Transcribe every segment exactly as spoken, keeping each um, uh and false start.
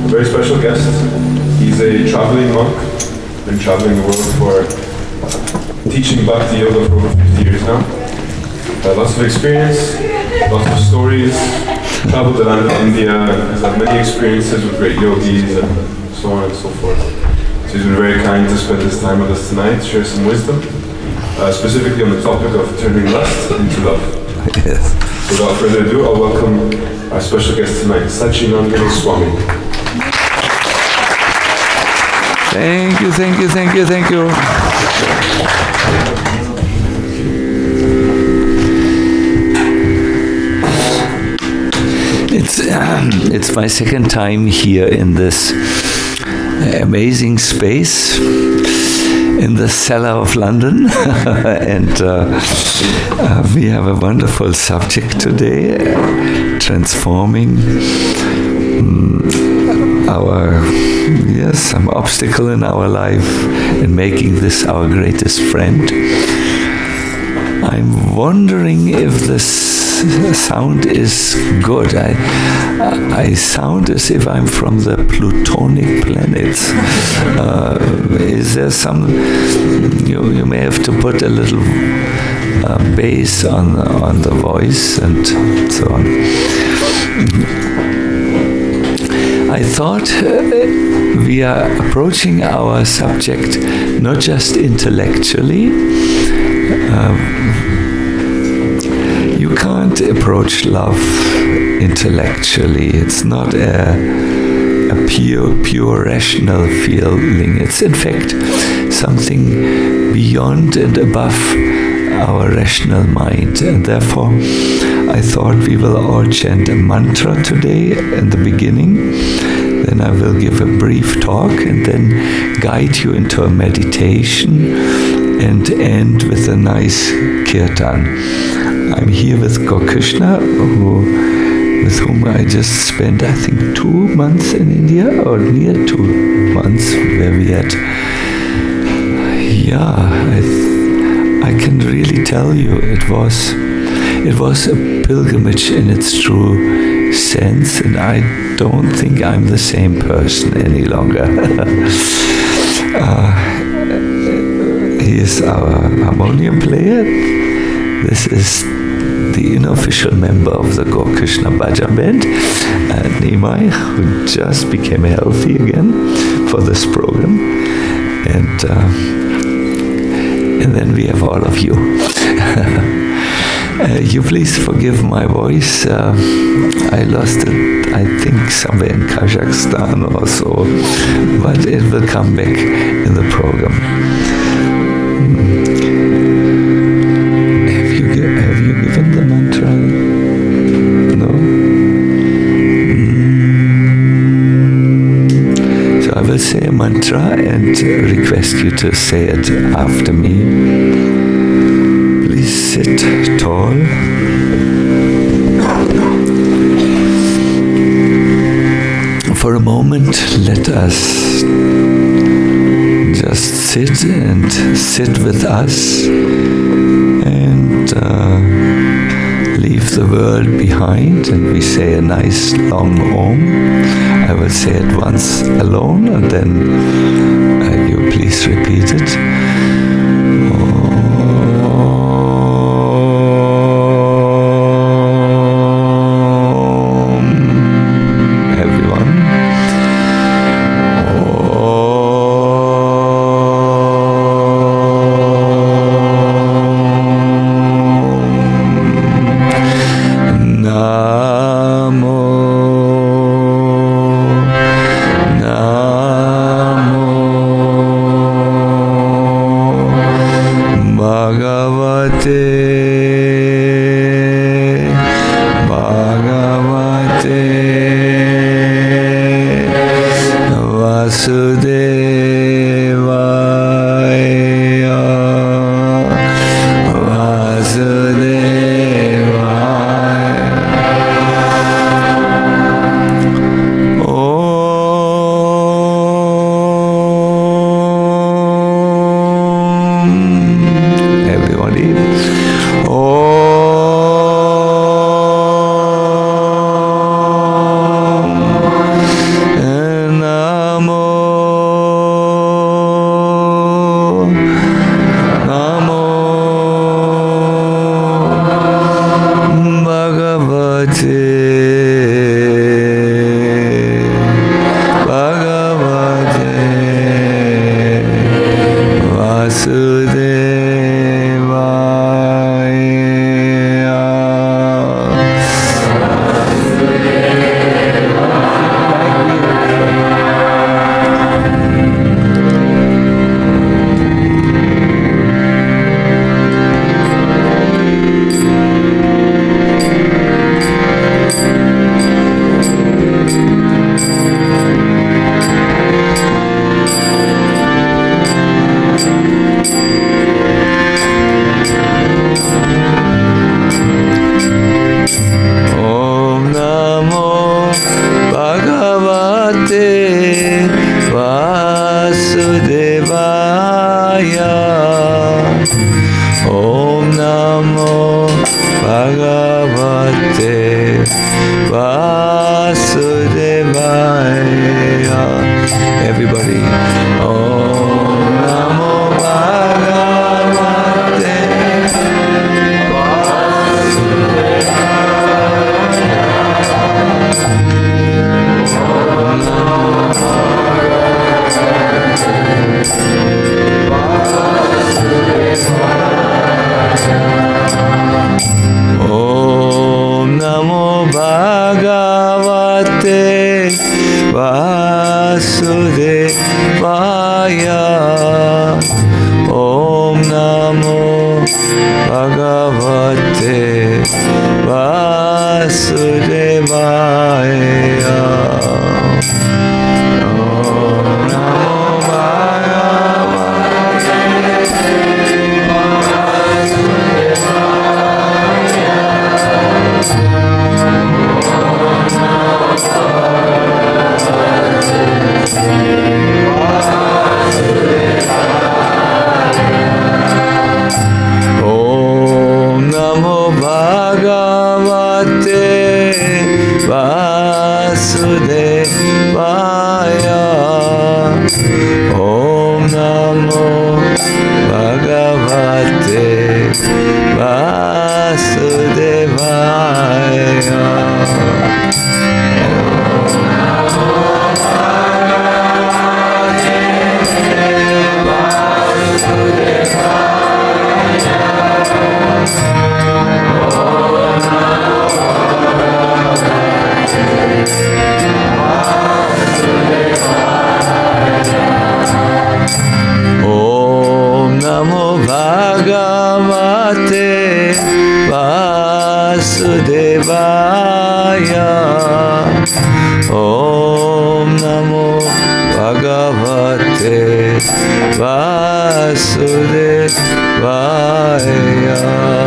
a very special guest. He's a traveling monk, been traveling the world for teaching Bhakti Yoga for over fifty years now. Uh, lots of experience, lots of stories, traveled the land of India, has had many experiences with great yogis and so on and so forth. So he's been very kind to spend his time with us tonight, share some wisdom, uh, specifically on the topic of turning lust into love. Yes. So without further ado, I'll welcome our special guest tonight, Sachinandana Swami. Thank you, thank you, thank you, thank you. It's um, it's my second time here in this amazing space in the cellar of London, and uh, uh, we have a wonderful subject today: transforming um, our yes some obstacle in our life and making this our greatest friend. I'm wondering if this sound is good. I I sound as if I'm from the Plutonic planets. Uh, is there some? You you may have to put a little uh, bass on the, on the voice and so on. I thought uh, we are approaching our subject not just intellectually. Uh, you can't approach love intellectually. It's not a, a pure, pure rational feeling. It's in fact something beyond and above our rational mind. And therefore, I thought we will all chant a mantra today in the beginning. Then I will give a brief talk and then guide you into a meditation and end with a nice kirtan. I'm here with Gaur-Krishna, who, with whom I just spent, I think, two months in India, or near two months, where we had. Yeah, I, th- I can really tell you, it was, it was a pilgrimage in its true sense, and I don't think I'm the same person any longer. uh, he is our harmonium player. This is the unofficial member of the Gaur-Krishna Bhajan Band, uh, Nimai, who just became healthy again for this program. And, uh, and then we have all of you. Uh, you please forgive my voice. Uh, I lost it, I think, somewhere in Kazakhstan or so, but it will come back in the program. Mm. Have you have you given the mantra? No. Mm. So I will say a mantra and request you to say it after me. Sit tall. For a moment, let us just sit and sit with us and uh, leave the world behind. And we say a nice long Om. I will say it once alone, and then uh, you please repeat it. Vasudevaya. Om Namo Bhagavate Vasudevaya. Everybody. Om Namo Bhagavate Om Namo Bhagavate Vasudevaya. Om Namo Bhagavate Vasudevaya. Om Namo Bhagavate Vasudevaya. Om Namo Bhagavate Vasudevaya. Om Namo Bhagavate Vasudevaya. Om Namo Bhagavate Vasudevaya.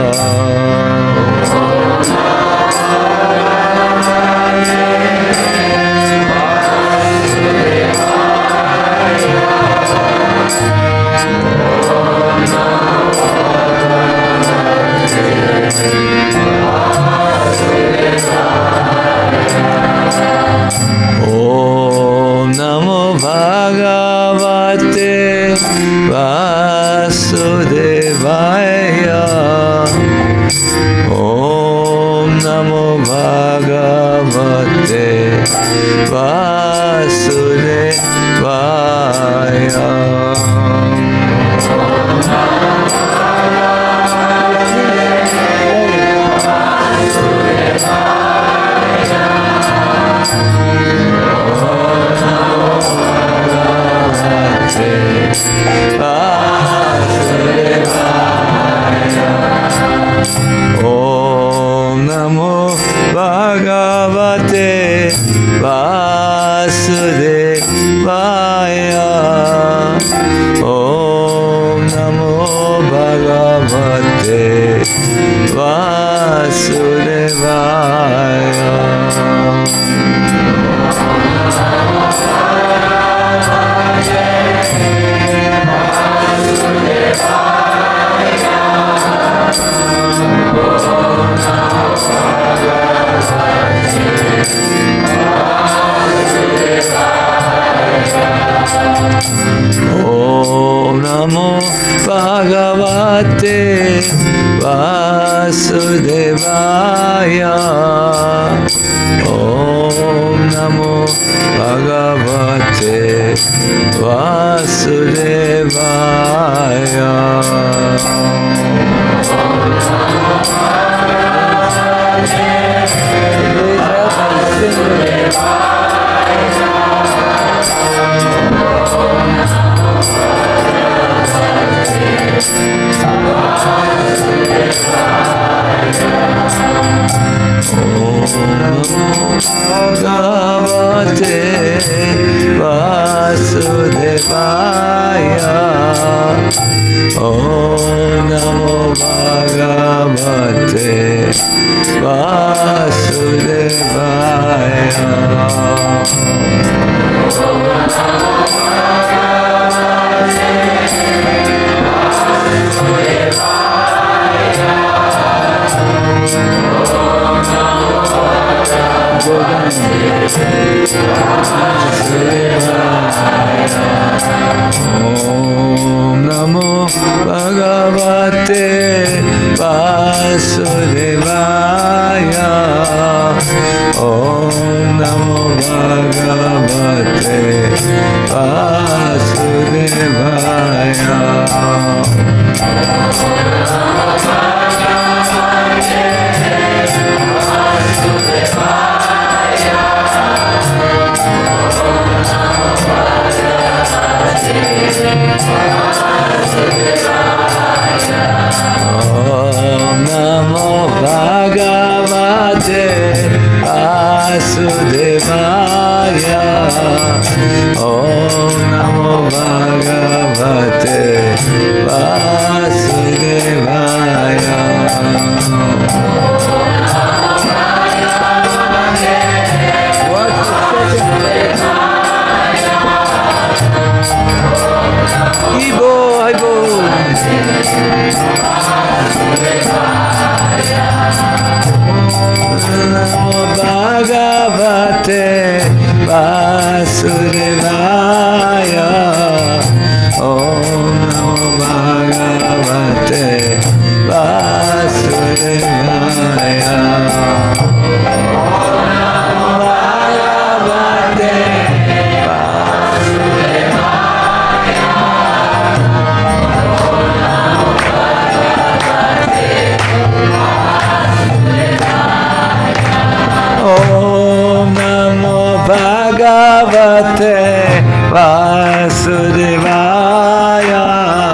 Om Namo Bhagavate Vasudevaya. Om Namo Bhagavate Vasudevaya. Om Namo Bhagavate Vasudevaya. Om Namo Bhagavate Vasudevaya. Om Namo Bhagavate Vasudevaya. Om Namo Bhagavate Vasudevaya. Bhagavate Vasudevaya. Vasudevaya. Om Namo Bhagavate Vasudevaya. Om Namo Bhagavate Vasudevaya. Om Namo Bhagavate Vasudevaya. Om Namo Bhagavate Vasudevaya. Om Namo Bhagavate Vasudevaya. Ibo, Ibo. Namo Bhagavate Vasudevaya. Om Namo Bhagavate Vasudevaya. Bhagavate Vasudevaya.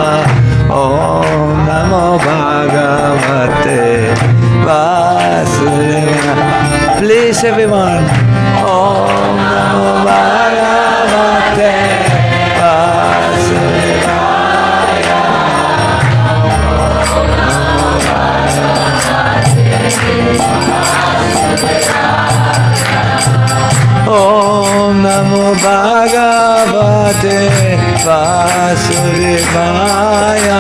Om Namo Bhagavate Vasudevaya. Please everyone. Om Namo Bhagavate Vasudevaya. Om Namo Bhagavate Vasudevaya.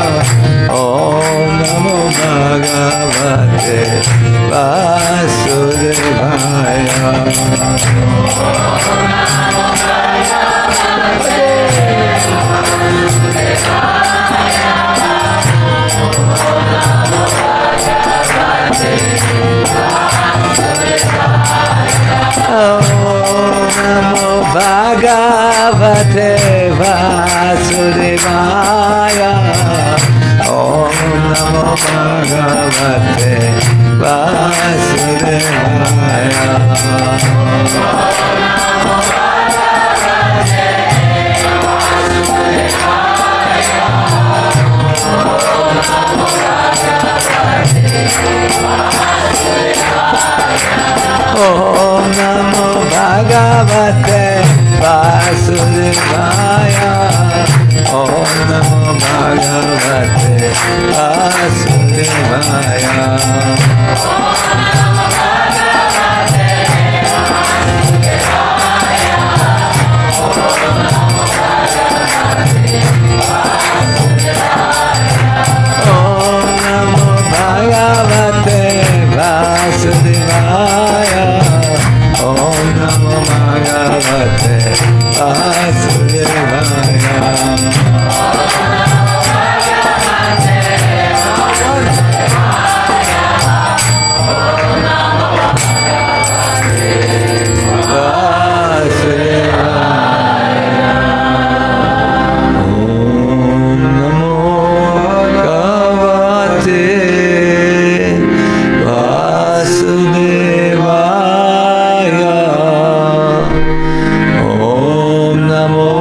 Om Namo Bhagavate Vasudevaya. Om Namo Bhagavate Vasudevaya. Om Namo Bhagavate Vasudevaya. Om Namo Bhagavate Vasudevaya. Om Namo Bhagavate Vasudevaya. Om Namo Bhagavate Vasudevaya. Om Namo Bhagavate Vasudevaya. Namo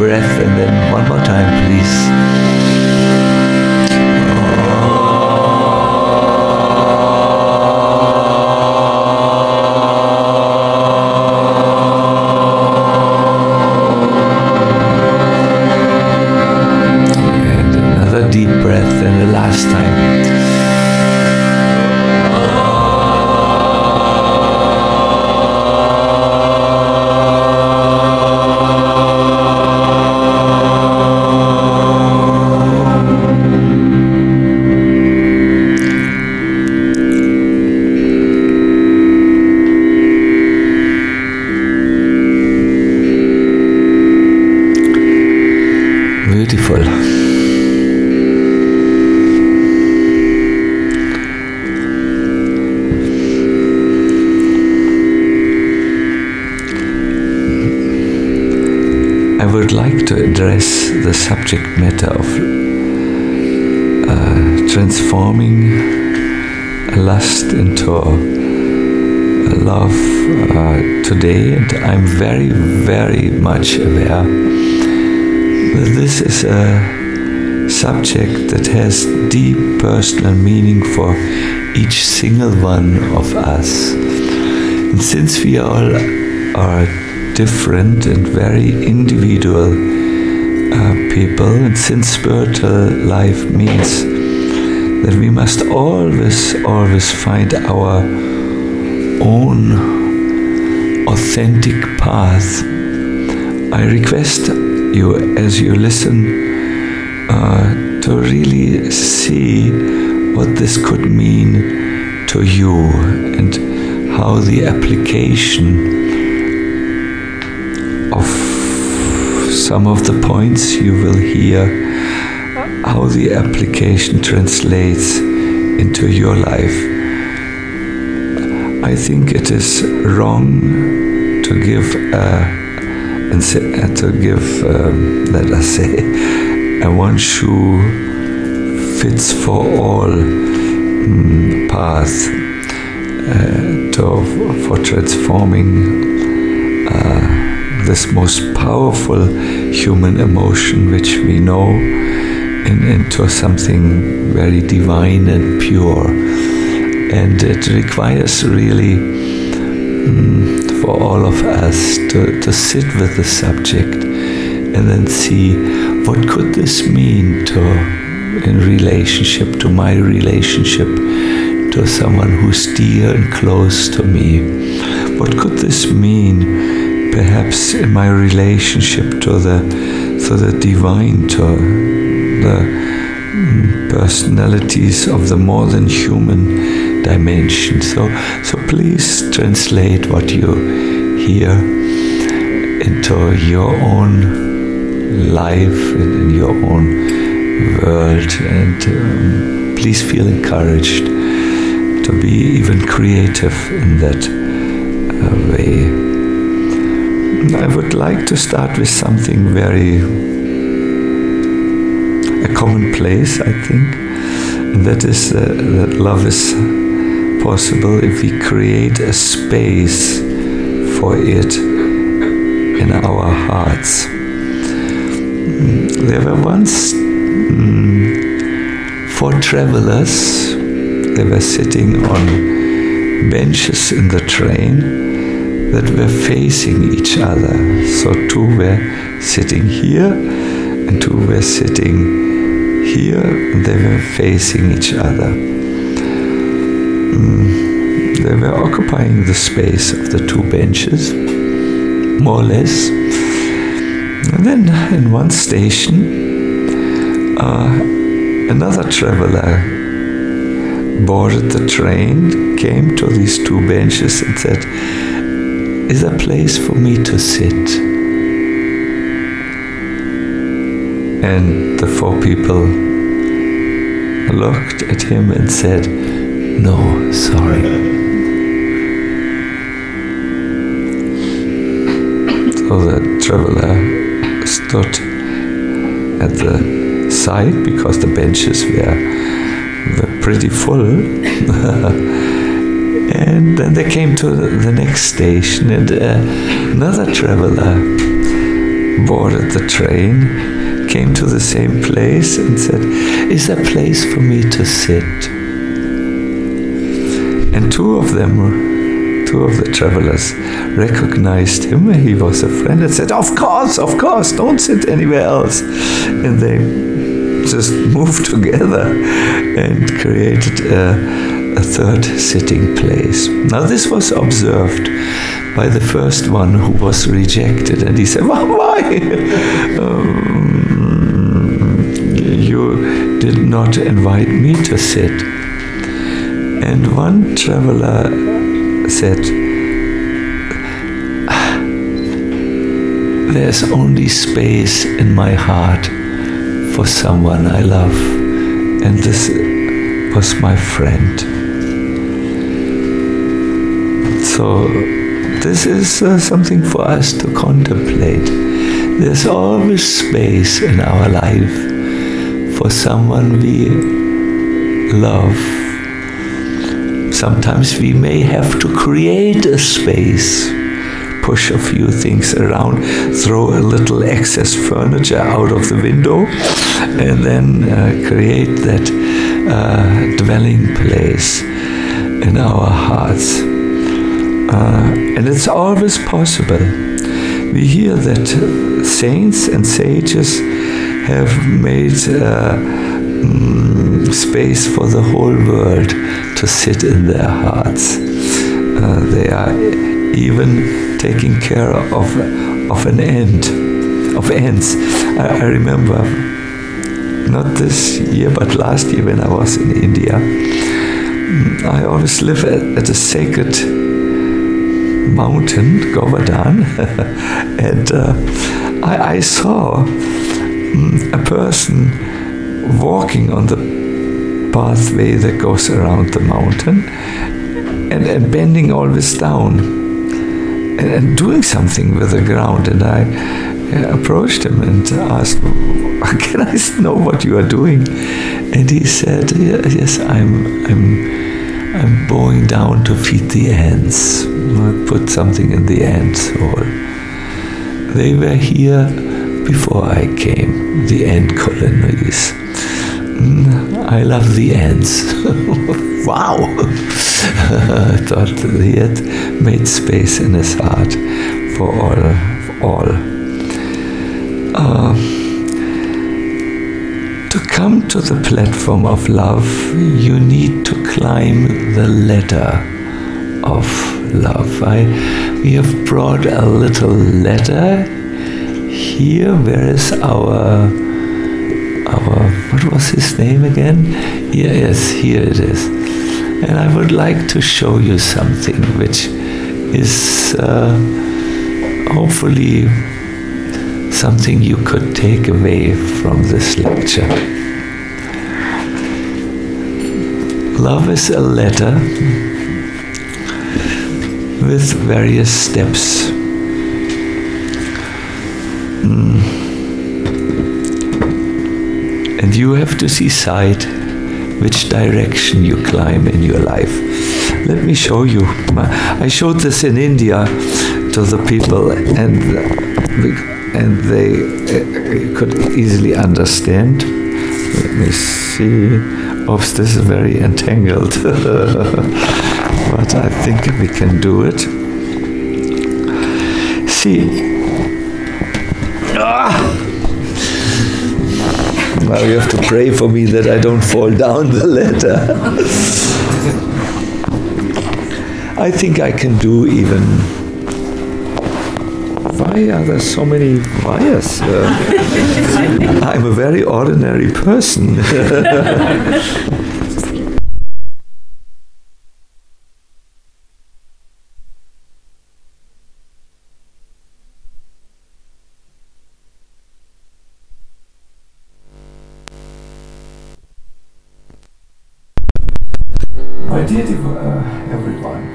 breath, and then one more time, please. Deep breath, and the last time. Beautiful. I would like to address the subject matter of uh, transforming a lust into a love uh, today, and I'm very, very much aware that this is a subject that has deep personal meaning for each single one of us. And since we all are different and very individual uh, people, and since spiritual life means that we must always, always find our own authentic path, I request you, as you listen, uh, to really see what this could mean to you, and how the application of some of the points you will hear, how the application translates into your life. I think it is wrong to give a, and say, uh, to give, um, let us say, a one shoe fits for all um, path uh, to, for transforming uh, this most powerful human emotion which we know in, into something very divine and pure. And it requires really um, for all of us to, to sit with the subject and then see what could this mean to, in relationship to my relationship to someone who's dear and close to me. What could this mean perhaps in my relationship to the to the divine, to the personalities of the more than human dimension. So, so please translate what you hear into your own life and in your own world, and um, please feel encouraged to be even creative in that uh, way. I would like to start with something very a commonplace, I think, and that is uh, that love is possible if we create a space for it in our hearts. There were once um, four travelers. They were sitting on benches in the train that were facing each other. So two were sitting here and two were sitting here, and they were facing each other. Mm, they were occupying the space of the two benches, more or less. And then in one station, uh, another traveler boarded the train, came to these two benches and said, "Is there a place for me to sit?" And the four people looked at him and said, "No, sorry." So the traveler stood at the side because the benches were, were pretty full. And then they came to the next station, and uh, another traveler boarded the train, came to the same place and said, "Is there a place for me to sit?" And two of them, two of the travelers recognized him. He was a friend and said, "Of course, of course, don't sit anywhere else." And they just moved together and created a, a third sitting place. Now this was observed by the first one who was rejected, and he said, "Well, why? um, you did not invite me to sit." And one traveler said, "There's only space in my heart for someone I love, and this was my friend." So this is uh, something for us to contemplate. There's always space in our life for someone we love. Sometimes we may have to create a space, push a few things around, throw a little excess furniture out of the window, and then uh, create that uh, dwelling place in our hearts. Uh, and it's always possible. We hear that saints and sages have made uh, mm, space for the whole world to sit in their hearts. Uh, they are even taking care of of an ant, of ants. I, I remember, not this year, but last year when I was in India, I always live at, at a sacred mountain, Govardhan, and uh, I, I saw um, a person walking on the pathway that goes around the mountain and, and bending always down and, and doing something with the ground. And I uh, approached him and asked, "Can I know what you are doing?" And he said, "Yes, I'm I'm I'm bowing down to feed the ants. I put something in the ants hole. They were here before I came, the ant colonies. I love the ants." Wow! I thought he had made space in his heart for all. For all. Uh, to come to the platform of love, you need to climb the ladder of love. I, we have brought a little ladder here. Where is our, our, what was his name again? Here, yes, here it is. And I would like to show you something which is uh, hopefully something you could take away from this lecture. Love is a ladder with various steps. Mm. And you have to decide which direction you climb in your life. Let me show you. I showed this in India to the people, and and they uh, could easily understand. Let me see. Oops, this is very entangled. But I think we can do it. See. Ah! Now you have to pray for me that I don't fall down the ladder. I think I can do even. Why are there so many wires? Uh, I'm a very ordinary person. My dear uh, everyone,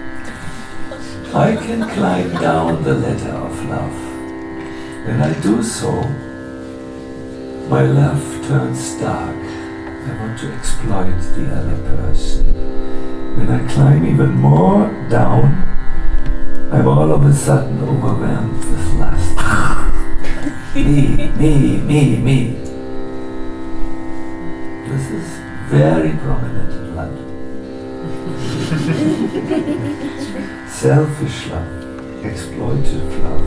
I can climb down the ladder of love. When I do so, my love turns dark. I want to exploit the other person. When I climb even more down, I'm all of a sudden overwhelmed with lust. me, me, me, me. This is very prominent in London. Selfish love, exploitative love.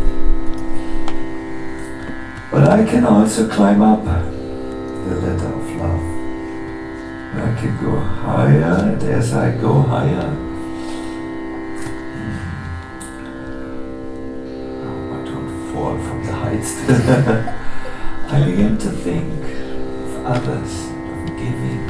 But I can also climb up the ladder of love. I can go higher, and as I go higher, oh, I don't fall from the heights. I begin to think of others, of giving,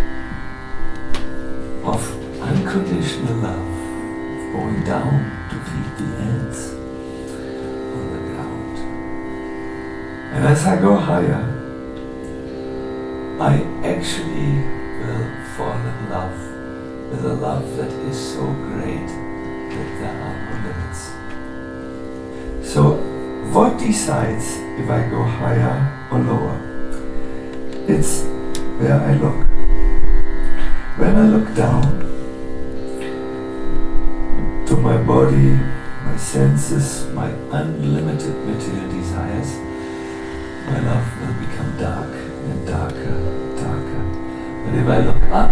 of unconditional love, of going down to feed the ants on the ground. And as I go higher, I actually will fall in love with a love that is so great that there are no limits. So, what decides if I go higher or lower? It's where I look. When I look down to my body, my senses, my unlimited material desires, my love will become dark and darker, darker. But if I look up,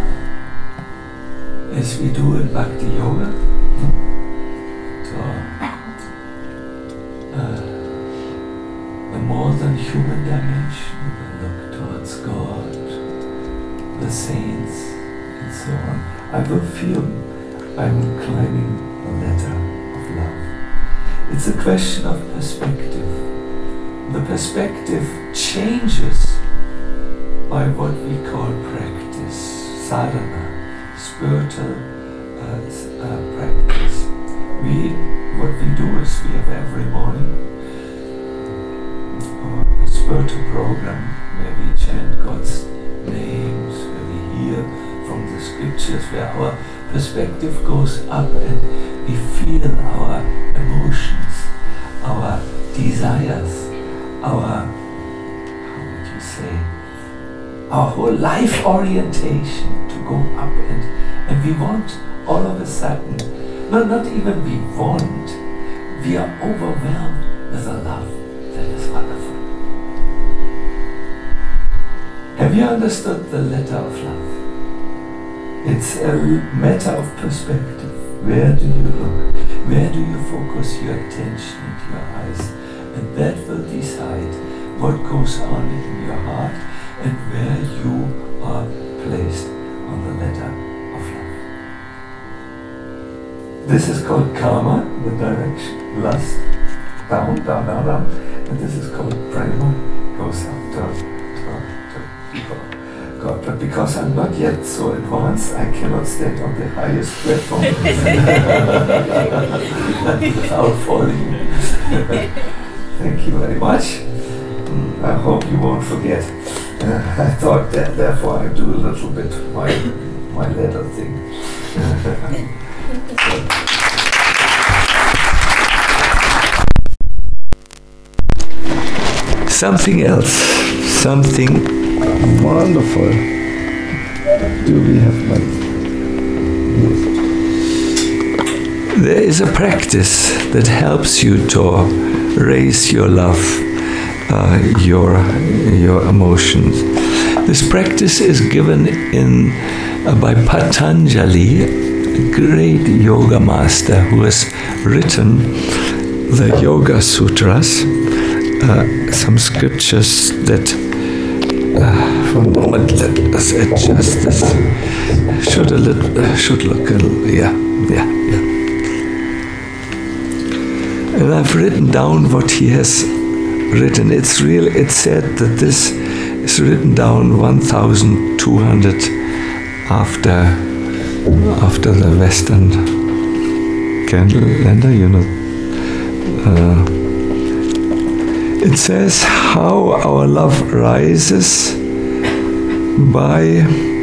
as we do in Bhakti Yoga, to uh, the more than human dimension, we look towards God, the saints, and so on, I will feel I'm climbing a ladder of love. It's a question of perspective. The perspective changes by what we call practice, sadhana, spiritual uh, uh, practice. We, what we do is we have every morning uh, a spiritual program where we chant God's names, where we hear from the scriptures, where our perspective goes up and we feel our emotions, our desires, our, how would you say, our whole life orientation to go up, and, and we want all of a sudden, no, not even we want, we are overwhelmed with a love that is wonderful. Have you understood the letter of love? It's a matter of perspective. Where do you look? Where do you focus your attention and your eyes? And that will decide what goes on in your heart and where you are placed on the ladder of love. This is called karma, the direction, lust, down, down, down, down. And this is called prema, goes up, to, to, to God. But because I'm not yet so advanced, I cannot stand on the highest platform without falling. Thank you very much. I hope you won't forget. Uh, I thought that therefore I do a little bit my my ladder thing. Something else, something wonderful. Do we have money? Yes. There is a practice that helps you to raise your love, uh, your your emotions. This practice is given in uh, by Patanjali, a great yoga master who has written the Yoga Sutras, uh, some scriptures that. Uh, for a moment, let us adjust this. Should a little, uh, should look a little, yeah, yeah, yeah. And I've written down what he has written. It's real. It's said that this is written down one thousand two hundred after after the Western calendar. You know. Uh, it says how our love rises by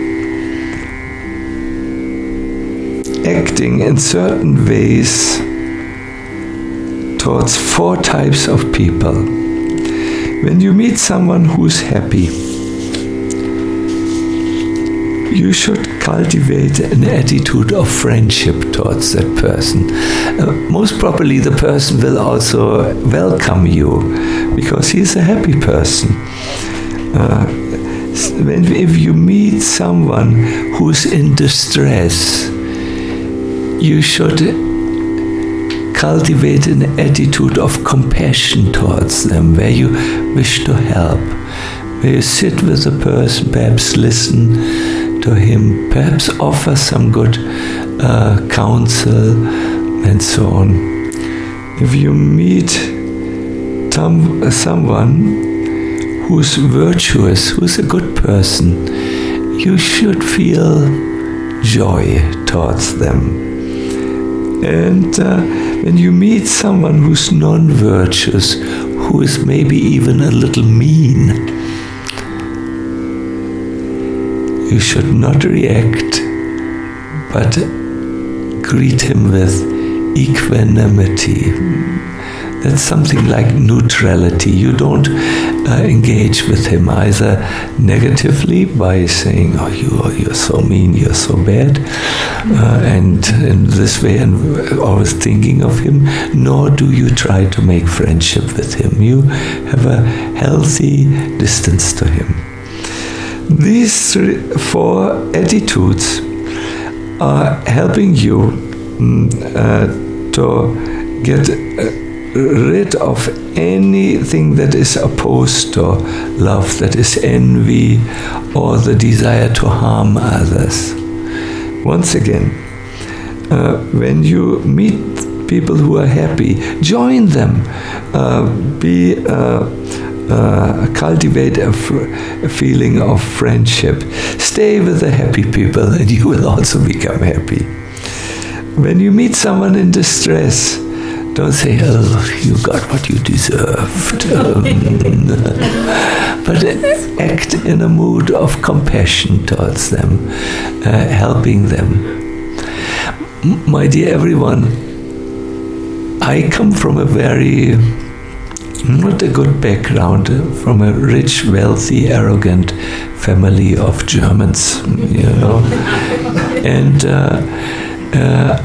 acting in certain ways towards four types of people. When you meet someone who's happy, you should cultivate an attitude of friendship towards that person. Uh, most probably the person will also welcome you because he's a happy person. Uh, when, if you meet someone who's in distress, you should cultivate an attitude of compassion towards them, where you wish to help, where you sit with a person, perhaps listen to him, perhaps offer some good uh, counsel, and so on. If you meet some, someone who's virtuous, who's a good person, you should feel joy towards them. And uh, when you meet someone who's non-virtuous, who is maybe even a little mean, you should not react, but greet him with equanimity. That's something like neutrality. You don't uh, engage with him either negatively by saying, oh, you, you're so mean, you're so bad, uh, and in this way, and always thinking of him, nor do you try to make friendship with him. You have a healthy distance to him. These three, four attitudes are helping you uh, to get uh, rid of anything that is opposed to love, that is envy or the desire to harm others. Once again, uh, when you meet people who are happy, join them. Uh, be uh, uh, cultivate a, f- a feeling of friendship. Stay with the happy people, and you will also become happy. When you meet someone in distress, don't say, oh, you got what you deserved. But act in a mood of compassion towards them, uh, helping them. My dear everyone, I come from a very, not a good background, from a rich, wealthy, arrogant family of Germans, you know. And uh, uh,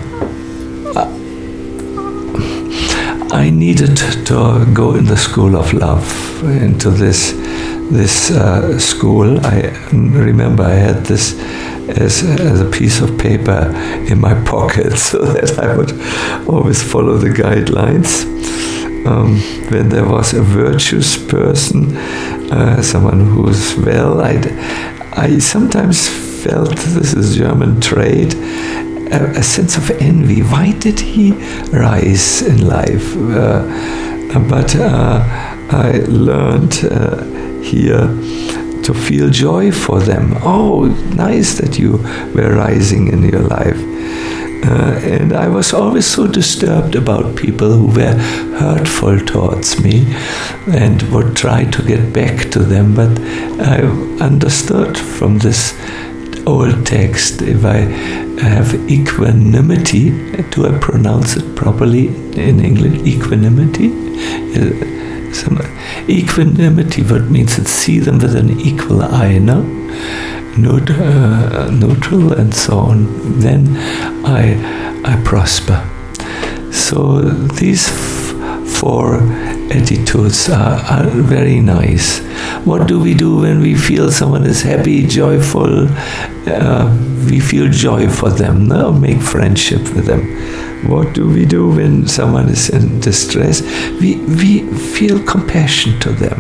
I needed to go in the school of love, into this this uh, school. I remember I had this as, as a piece of paper in my pocket so that I would always follow the guidelines. Um, when there was a virtuous person, uh, someone who's well, I'd, I sometimes felt, this is German trait, a, a sense of envy. Why did he rise in life? Uh, but uh, I learned uh, here to feel joy for them. Oh, nice that you were rising in your life. Uh, and I was always so disturbed about people who were hurtful towards me and would try to get back to them. But I understood from this old text, if I have equanimity, do I pronounce it properly in English? Equanimity? Uh, some, equanimity, what means it see them with an equal eye, no? Neut- uh, neutral and so on, then I I prosper. So these f- four attitudes are, are very nice. What do we do when we feel someone is happy, joyful? Uh, we feel joy for them, no? Make friendship with them. What do we do when someone is in distress? We we feel compassion to them.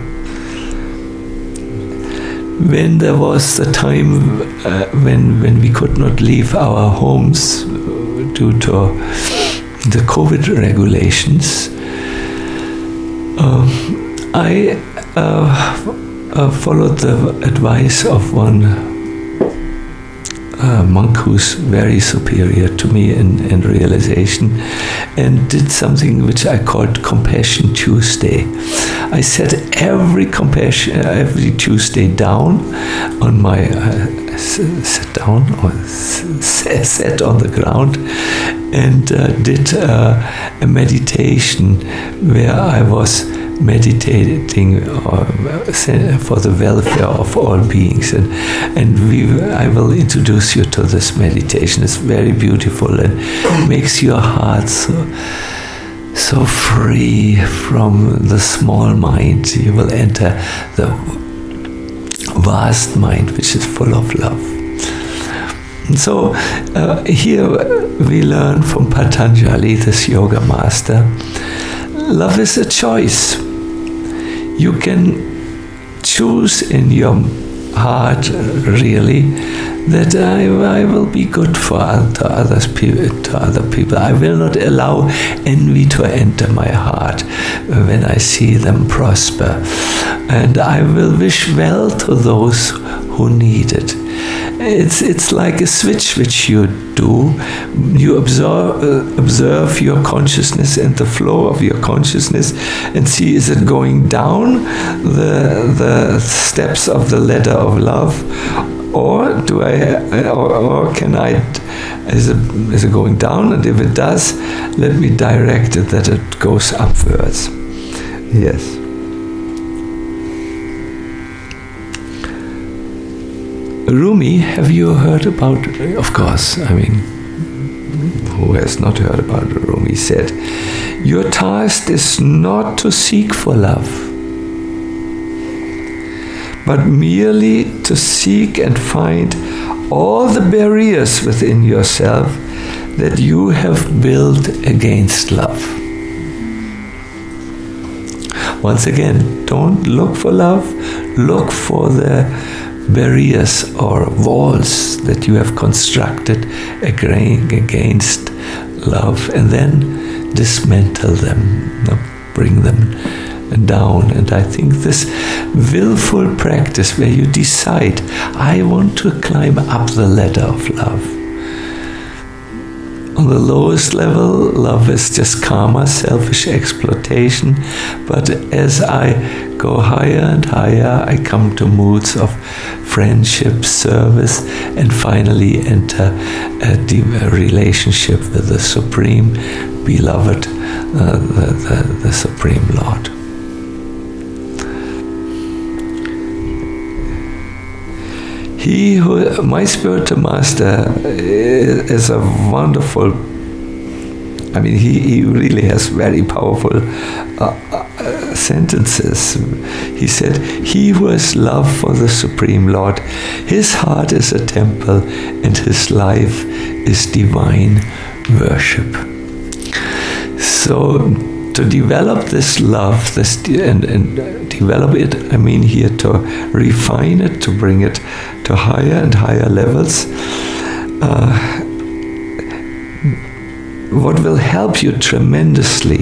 When there was the time uh, when when we could not leave our homes due to the COVID regulations, uh, I uh, uh, followed the advice of one uh, monk who's very superior to me in, in realization, and did something which I called Compassion Tuesday. I set every compassion, every Tuesday down on my, uh, sat down or sat on the ground and uh, did uh, a meditation where I was meditating uh, for the welfare of all beings, and and we I will introduce you to this meditation. It's very beautiful and makes your heart so so free from the small mind. You will enter the vast mind, which is full of love. And so uh, here we learn from Patanjali, this yoga master, love is a choice. You can choose in your heart, really, that I, I will be good for to others, to other people. I will not allow envy to enter my heart when I see them prosper, and I will wish well to those who need it. It's it's like a switch which you do. You observe uh, observe your consciousness and the flow of your consciousness, and see, is it going down the the steps of the ladder of love, or do I or, or can I is it is it going down? And if it does, let me direct it that it goes upwards. Yes. Rumi, have you heard about, of course, I mean, who has not heard about Rumi, said, your task is not to seek for love, but merely to seek and find all the barriers within yourself that you have built against love. Once again, don't look for love, look for the barriers or walls that you have constructed against love, and then dismantle them, bring them down. And I think this willful practice where you decide, I want to climb up the ladder of love. On the lowest level, love is just karma, selfish exploitation. But as I go higher and higher, I come to moods of friendship, service, and finally enter a deep relationship with the Supreme Beloved, uh, the, the, the Supreme Lord. He who, my spiritual master, is a wonderful, I mean, he, he really has very powerful uh, uh, sentences. He said, he who has love for the Supreme Lord, his heart is a temple and his life is divine worship. So, to develop this love, this and, and develop it, I mean here to refine it, to bring it to higher and higher levels. Uh, what will help you tremendously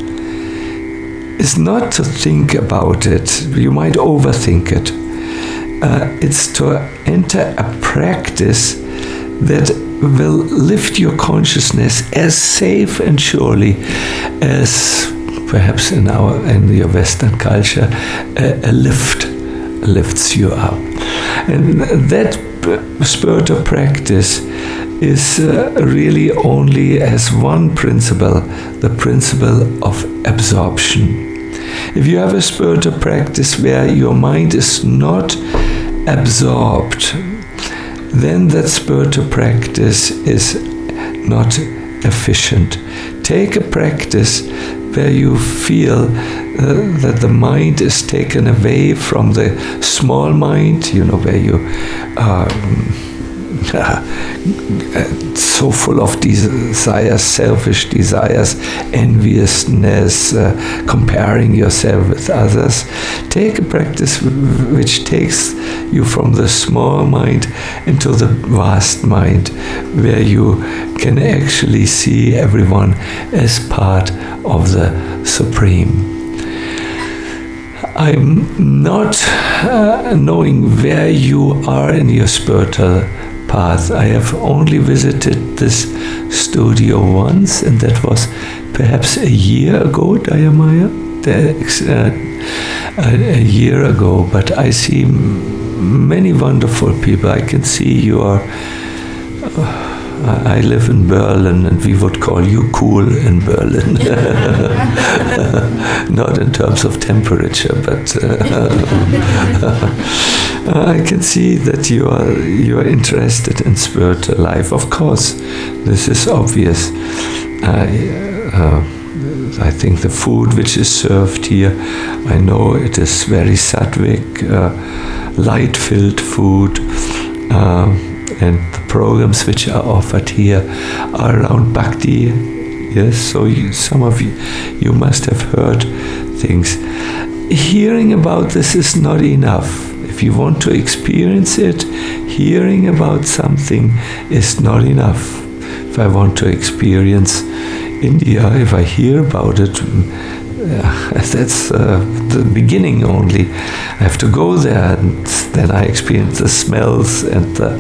is not to think about it. You might overthink it. Uh, it's to enter a practice that will lift your consciousness as safe and surely as perhaps in our in your Western culture a, a lift lifts you up. And that spiritual practice is uh, really only as one principle, the principle of absorption. If you have a spiritual practice where your mind is not absorbed, then that spiritual practice is not efficient. Take a practice where you feel uh, that the mind is taken away from the small mind, you know, where you are uh, so full of desires, selfish desires, enviousness, uh, comparing yourself with others. Take a practice which takes you from the small mind into the vast mind, where you can actually see everyone as part of the Supreme. I'm not uh, knowing where you are in your spiritual path. I have only visited this studio once, and that was perhaps a year ago, Dayamaya, uh, a, a year ago. But I see many wonderful people. I can see you are uh, I live in Berlin, and we would call you cool in Berlin. Not in terms of temperature, but uh, I can see that you are you are interested in spiritual life. Of course, this is obvious. I, uh, I think the food which is served here, I know it is very sattvic, uh, light-filled food, uh, and the programs which are offered here are around bhakti. Yes, so you, some of you, you must have heard things. Hearing about this is not enough. If you want to experience it, hearing about something is not enough. If I want to experience India, if I hear about it, uh, that's uh, the beginning only. I have to go there, and then I experience the smells and the,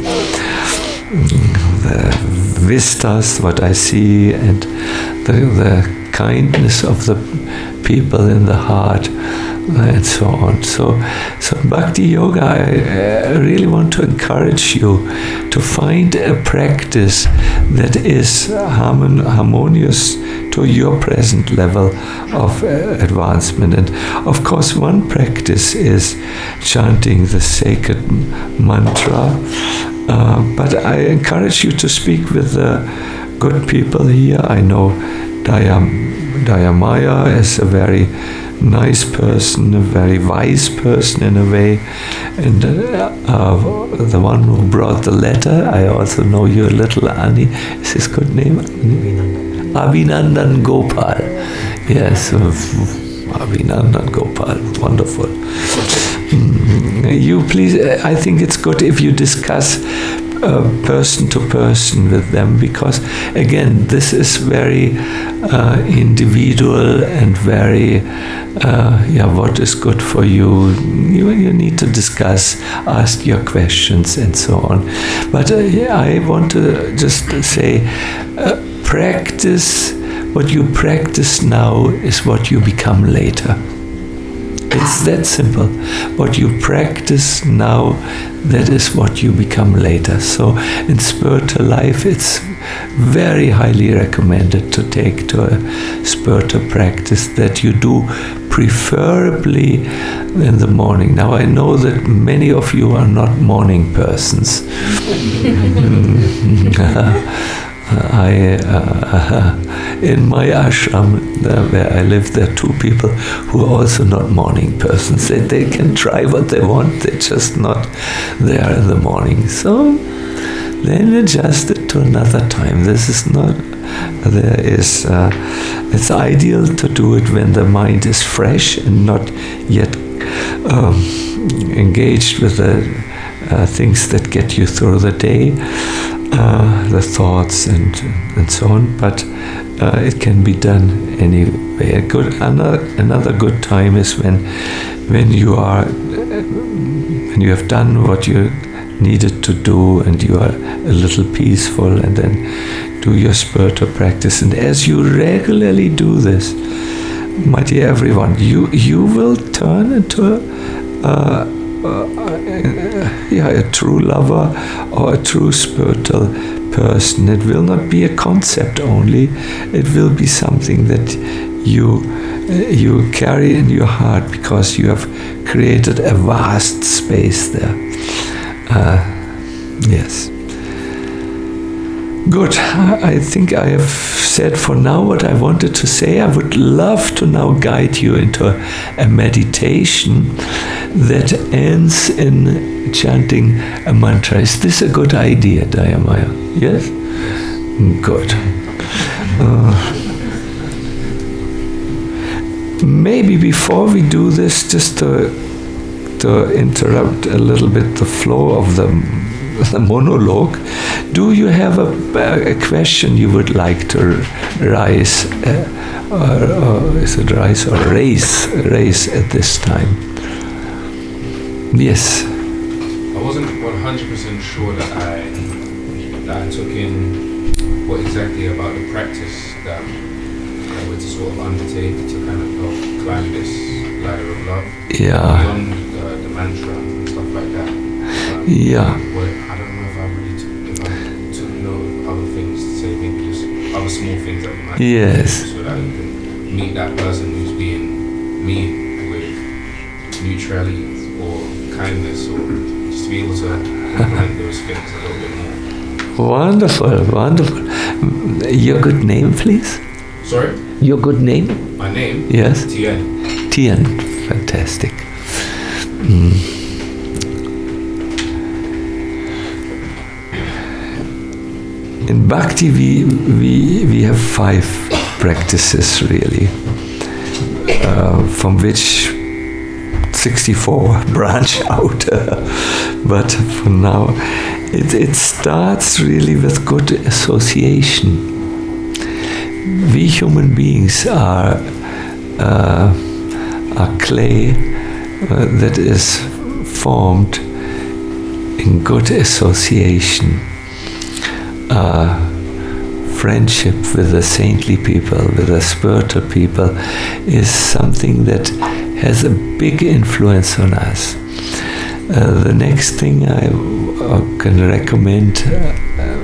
the vistas, what I see, and the, the kindness of the people in the heart, and so on. So, so Bhakti Yoga, I, I really want to encourage you to find a practice that is harmon, harmonious to your present level of uh, advancement. And of course, one practice is chanting the sacred mantra. Uh, but I encourage you to speak with the good people here. I know Dayam, Dayamaya is a very nice person, a very wise person in a way, and uh, uh, the one who brought the letter, I also know your little Ani. Is his good name? Abhinandan. Abhinandan Gopal. Yes, uh, Abhinandan Gopal, wonderful. Mm, you please, I think it's good if you discuss Uh, person to person with them, because again, this is very uh, individual and very uh, yeah, what is good for you. you you need to discuss, ask your questions and so on. But uh, yeah, I want to just say uh, practice what you practice now is what you become later. It's that simple. What you practice now, that is what you become later. So in spiritual life, it's very highly recommended to take to a spiritual practice that you do preferably in the morning. Now I know that many of you are not morning persons. I, uh, in my ashram uh, where I live, there are two people who are also not morning persons. They, they can try what they want, they're just not there in the morning. So then adjust it to another time. This is not, there is, uh, it's ideal to do it when the mind is fresh and not yet um, engaged with the uh, things that get you through the day. Uh, the thoughts and and so on, but uh, it can be done anyway. A good another another good time is when when you are when you have done what you needed to do and you are a little peaceful, and then do your spiritual practice. And as you regularly do this, my dear everyone, you you will turn into a uh, Uh, uh, yeah, a true lover or a true spiritual person. It will not be a concept only. It will be something that you uh, you carry in your heart, because you have created a vast space there. Uh, yes. Good. I think I have said for now what I wanted to say. I would love to now guide you into a, a meditation that ends in chanting a mantra. Is this a good idea, Dayamaya? Yes? Good. Uh, maybe before we do this, just to, to interrupt a little bit the flow of the the monologue, do you have a, a question you would like to raise, uh, or, or is it rise or raise, raise at this time? Yes. I wasn't one hundred percent sure that I that I took in what exactly about the practice that I would sort of undertake to kind of help climb this ladder of love. Yeah. Beyond uh, the mantra and stuff like that. But yeah. Well, I don't know if I really took, if I took note of other things small things that we might Yes. do, so that we can meet that person who's being mean with neutrality or kindness, or just to be able to implement those things a little bit more. Wonderful, wonderful. Your good name, please? Sorry? Your good name? My name? Yes. Tien. Tien. Fantastic. Mm. In Bhakti, we, we, we have five practices, really, uh, from which sixty-four branch out. But for now, it, it starts really with good association. We human beings are, uh, are clay uh, that is formed in good association. Uh, friendship with the saintly people, with the spiritual people, is something that has a big influence on us. Uh, the next thing I uh, can recommend, uh,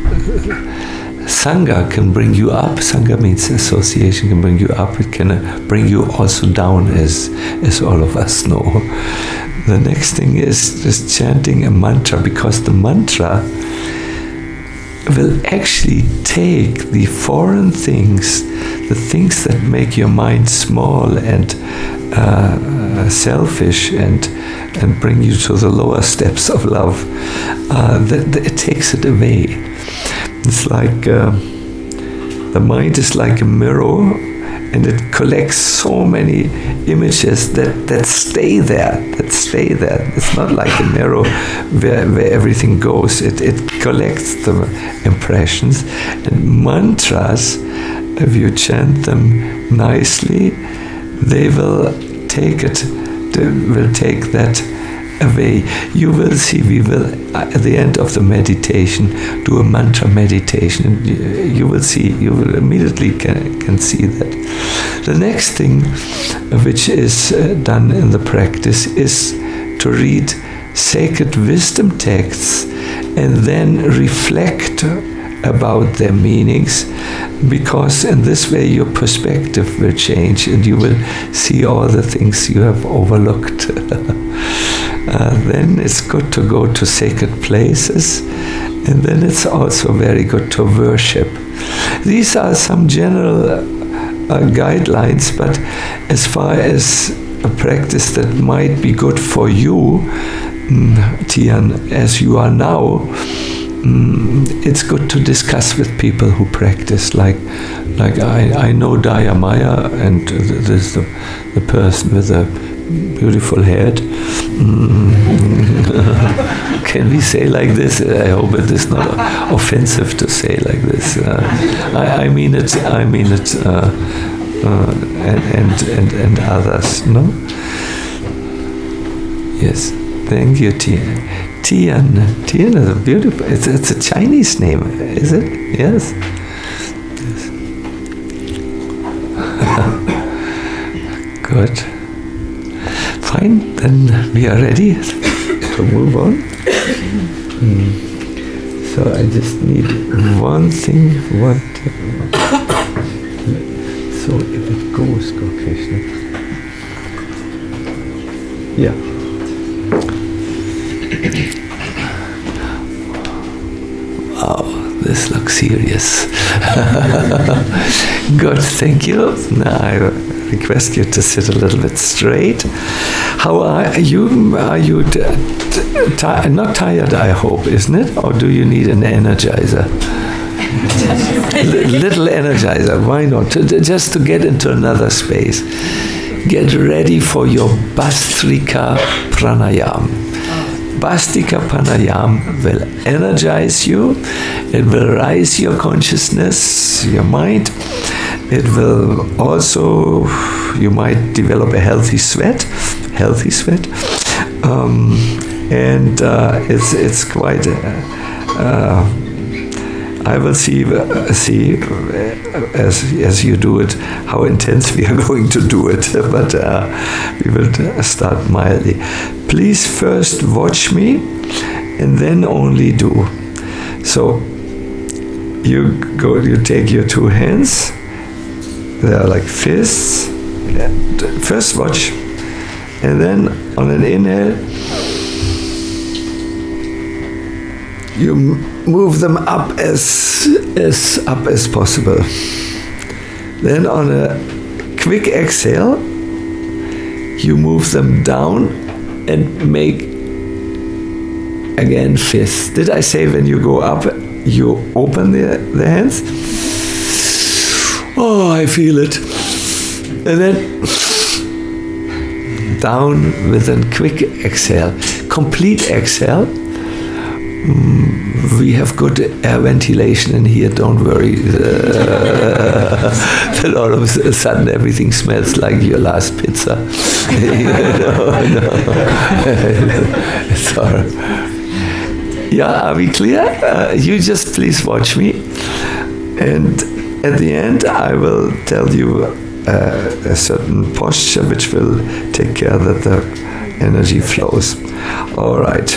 Sangha can bring you up. Sangha means association, can bring you up. It can uh, bring you also down, as, as all of us know. The next thing is just chanting a mantra, because the mantra will actually take the foreign things, the things that make your mind small and uh, uh, selfish, and and bring you to the lower steps of love. Uh, that, that it takes it away. It's like uh, the mind is like a mirror, and it collects so many images that, that stay there, that stay there. It's not like a mirror where, where everything goes. It, it collects the impressions. And mantras, if you chant them nicely, they will take it, they will take that away. You will see, we will, at the end of the meditation, do a mantra meditation. You will see, you will immediately can, can see that. The next thing which is uh, done in the practice is to read sacred wisdom texts and then reflect about their meanings, because in this way your perspective will change and you will see all the things you have overlooked. Uh, then it's good to go to sacred places, and then it's also very good to worship. These are some general uh, guidelines, but as far as a practice that might be good for you, mm, Tien, as you are now, mm, it's good to discuss with people who practice. Like, like I, I know Daya Maya, and there's the, the person with a beautiful head. Mm. Can we say like this? I hope it is not offensive to say like this. Uh, I, I mean it. I mean it. Uh, uh, and, and and and others. No. Yes. Thank you, Tien. Tien. Tien is a beautiful. It's it's a Chinese name, is it? Yes. Yes. Good. Fine, then we are ready to move on. Mm. So I just need one thing, one thing. So if it goes, go Krishna. Yeah. Wow, this looks serious. Good, thank you. Now I request you to sit a little bit straight. How are you? Are you t- t- t- not tired, I hope, isn't it? Or do you need an energizer? L- little energizer, why not? Just to get into another space. Get ready for your Bhastrika Pranayam. Bhastrika Pranayam will energize you. It will raise your consciousness, your mind. It will also, you might develop a healthy sweat, healthy sweat, um, and uh, it's it's quite. Uh, uh, I will see uh, see uh, as as you do it how intense we are going to do it, but uh, we will start mildly. Please first watch me, and then only do. So you go, you take your two hands, they are like fists. First watch, and then on an inhale, you move them up as, as up as possible. Then on a quick exhale, you move them down and make again fists. Did I say when you go up, you open the, the hands? Oh, I feel it. And then down with a quick exhale. Complete exhale. Mm, we have good air ventilation in here, don't worry. Uh, then all of a sudden everything smells like your last pizza. no, no. It's all right. Yeah, are we clear? Uh, you just please watch me. And at the end, I will tell you uh, a certain posture which will take care that the energy flows. All right.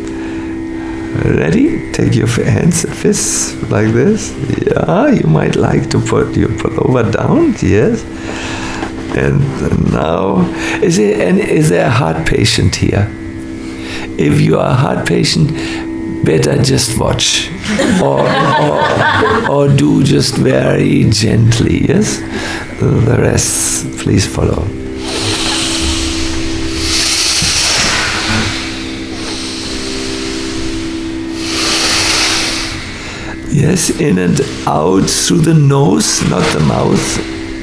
Ready? Take your hands and fists like this. Yeah, you might like to put your pullover down. Yes. And now, is there, and is there a heart patient here? If you are a heart patient, better just watch, or, or, or do just very gently, yes? The rest, please follow. Yes, in and out through the nose, not the mouth.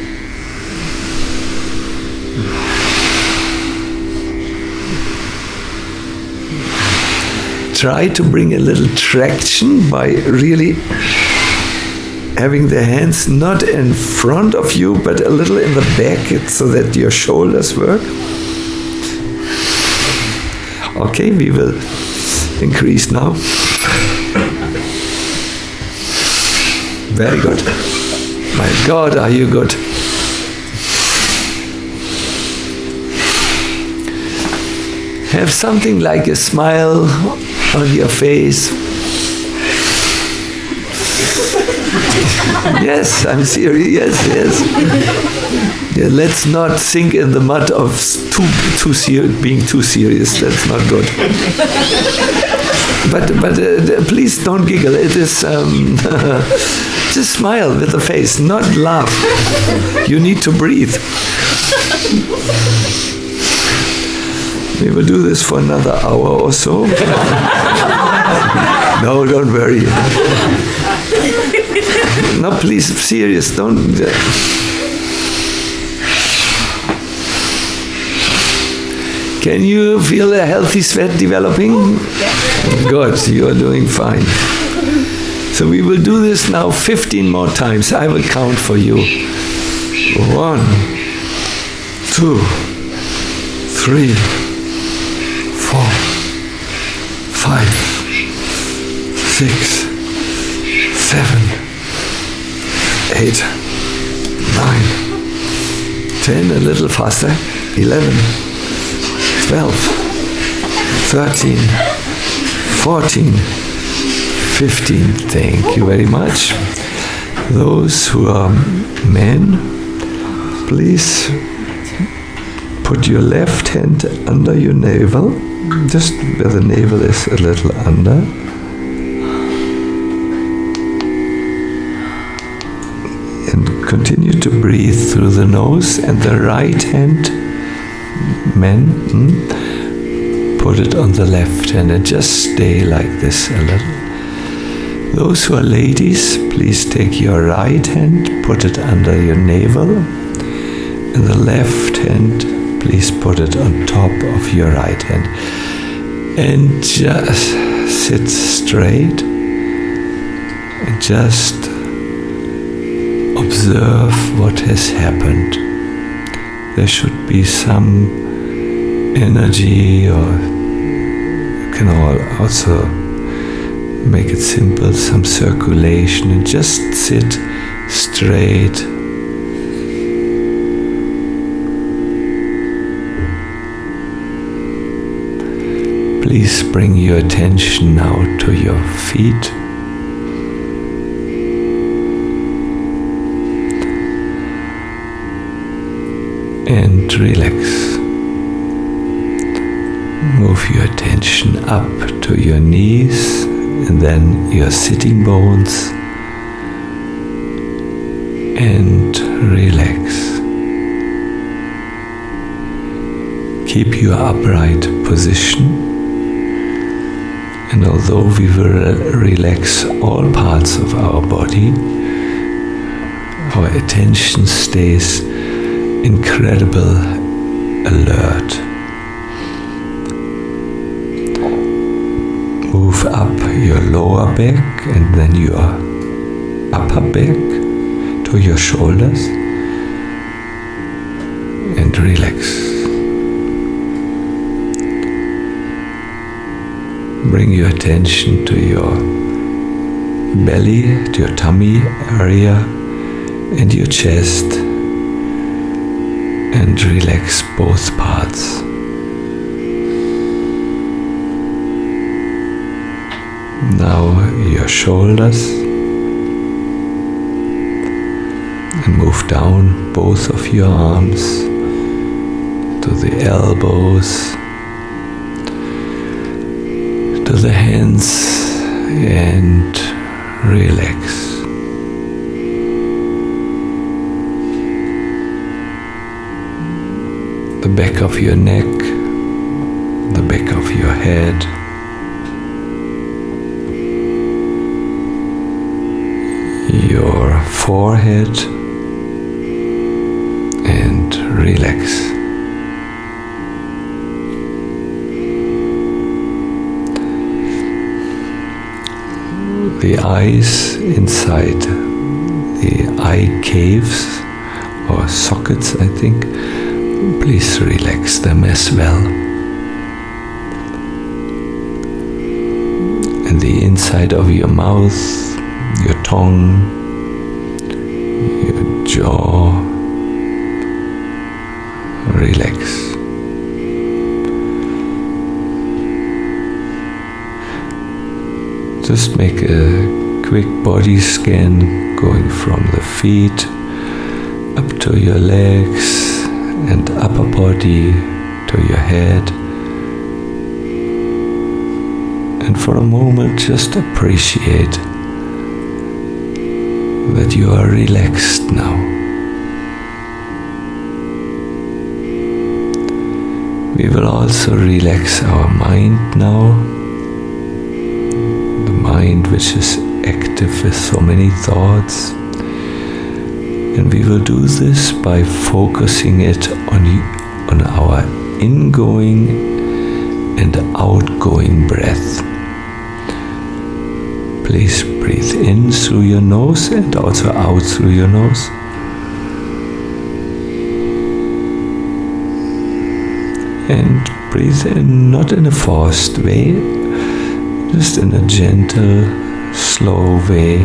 Try to bring a little traction by really having the hands not in front of you, but a little in the back so that your shoulders work. Okay, we will increase now. Very good. My God, are you good? Have something like a smile on your face. Yes, I'm serious. Yes, yes. Yeah, let's not sink in the mud of too too ser- being too serious. That's not good. But but uh, please don't giggle. It is um, just smile with the face, not laugh. You need to breathe. We will do this for another hour or so. No, don't worry. No, please, serious, don't. Uh, Can you feel a healthy sweat developing? Good, you are doing fine. So we will do this now fifteen more times. I will count for you. One, two, three, four, five, six, seven, eight, nine, ten, a little faster, eleven, twelve, thirteen, fourteen, fifteen. Thank you very much. Those who are men, please put your left hand under your navel, just where the navel is a little under. And continue to breathe through the nose, and the right hand, men, mm, put it on the left hand and just stay like this a little. Those who are ladies, please take your right hand, put it under your navel, and the left hand, please put it on top of your right hand. And just sit straight and just observe what has happened. There should be some energy, or you can all also make it simple, some circulation, and just sit straight. Please bring your attention now to your feet. and relax. Move your attention up to your knees and then your sitting bones and relax. Keep your upright position, and although we will relax all parts of our body, our attention stays incredible alert. Move up your lower back and then your upper back to your shoulders and relax. Bring your attention to your belly, to your tummy area and your chest, and relax both parts. Now your shoulders, and move down both of your arms to the elbows, to the hands, and relax. The back of your neck, the back of your head, your forehead, and relax. The eyes inside the eye caves or sockets, I think, please relax them as well. And the inside of your mouth, your tongue, your jaw, relax. Just make a quick body scan going from the feet up to your legs and upper body to your head. And for a moment just appreciate that you are relaxed now. We will also relax our mind now. Mind which is active with so many thoughts, and we will do this by focusing it on, on our ingoing and outgoing breath. Please breathe in through your nose and also out through your nose. And breathe in not in a forced way, just in a gentle, slow way.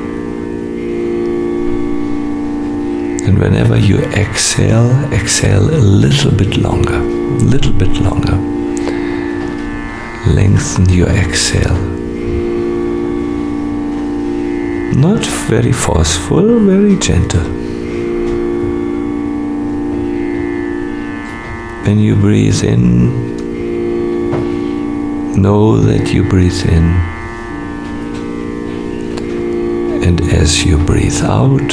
And whenever you exhale, exhale a little bit longer, a little bit longer. Lengthen your exhale. Not very forceful, very gentle. When you breathe in, know that you breathe in, and as you breathe out,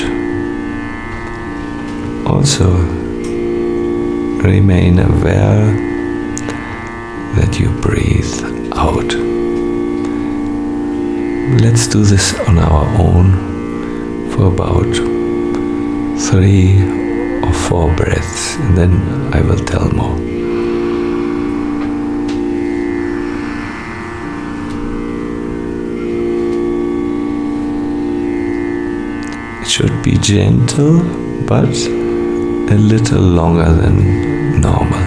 also remain aware that you breathe out. Let's do this on our own for about three or four breaths, and then I will tell more. It should be gentle, but a little longer than normal.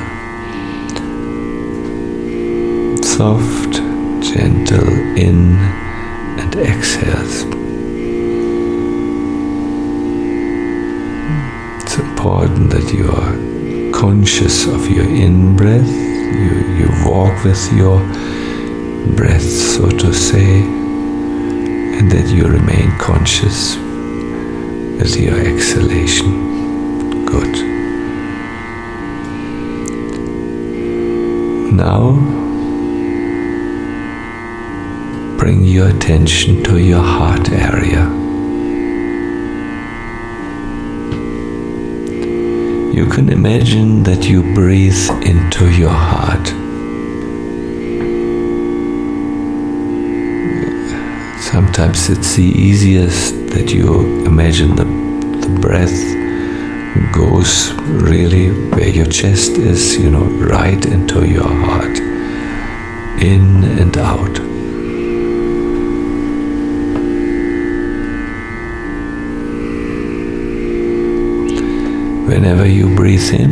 Soft, gentle in and exhales. It's important that you are conscious of your in-breath. You, you walk with your breath, so to say, and that you remain conscious with your exhalation. Good. Now, bring your attention to your heart area. You can imagine that you breathe into your heart. Sometimes it's the easiest that you imagine the, the breath goes really where your chest is, you know, right into your heart, in and out. Whenever you breathe in,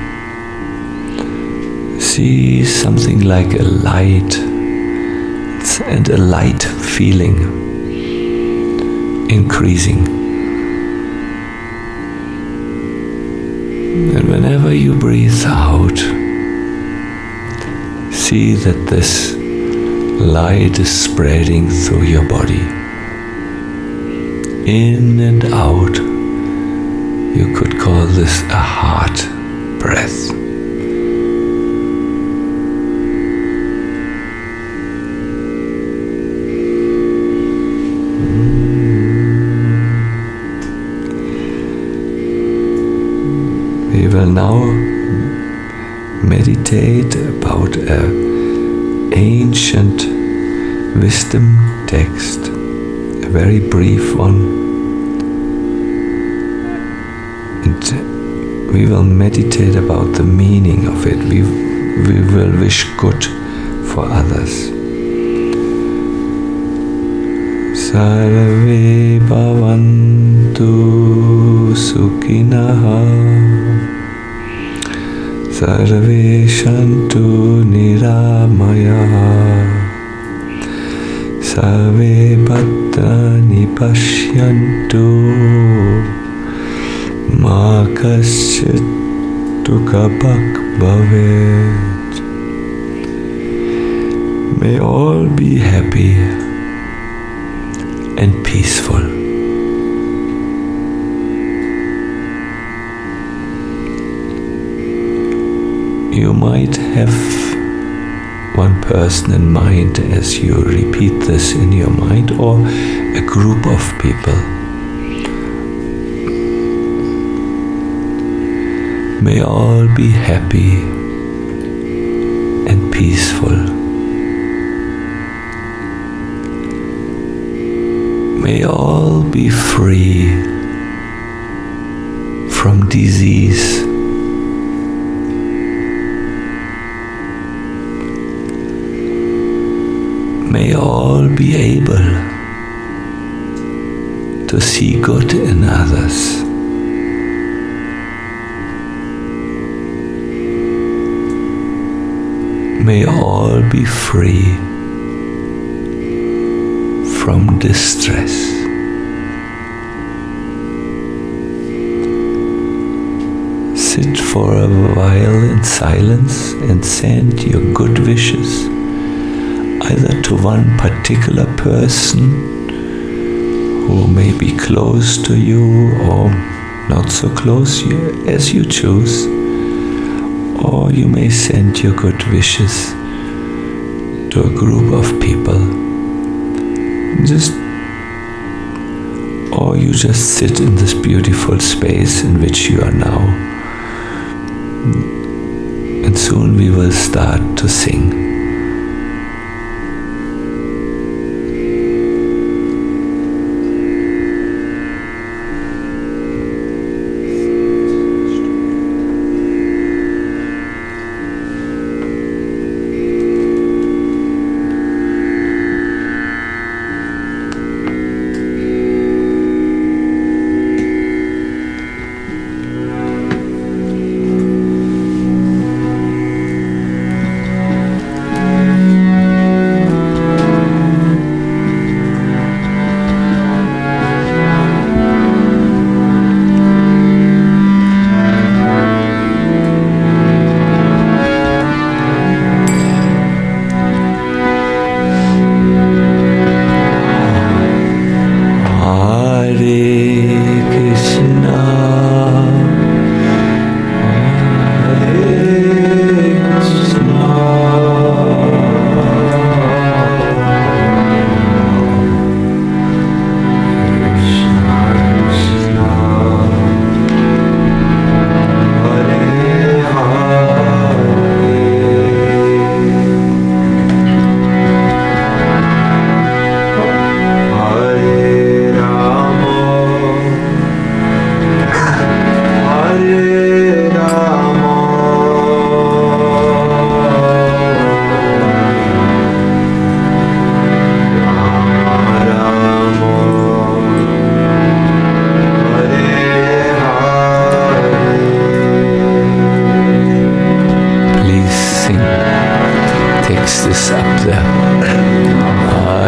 see something like a light and a light feeling increasing. And whenever you breathe out, see that this light is spreading through your body, in and out. You could call this a heart breath. We will now meditate about an ancient wisdom text, a very brief one. And we will meditate about the meaning of it. We, we will wish good for others. Sarve bhavantu sukhinaha, sarve shantu niramayaha, sarve bhadrani pashyantu, ma kaschit dukhabhak bhavet. May all be happy and peaceful. You might have one person in mind as you repeat this in your mind, or a group of people. May all be happy and peaceful. May all be free from disease. May all be able to see good in others. May all be free from distress. Sit for a while in silence and send your good wishes either to one particular person who may be close to you or not so close as you choose, or you may send your good wishes to a group of people. Just, or you just sit in this beautiful space in which you are now. And soon we will start to sing.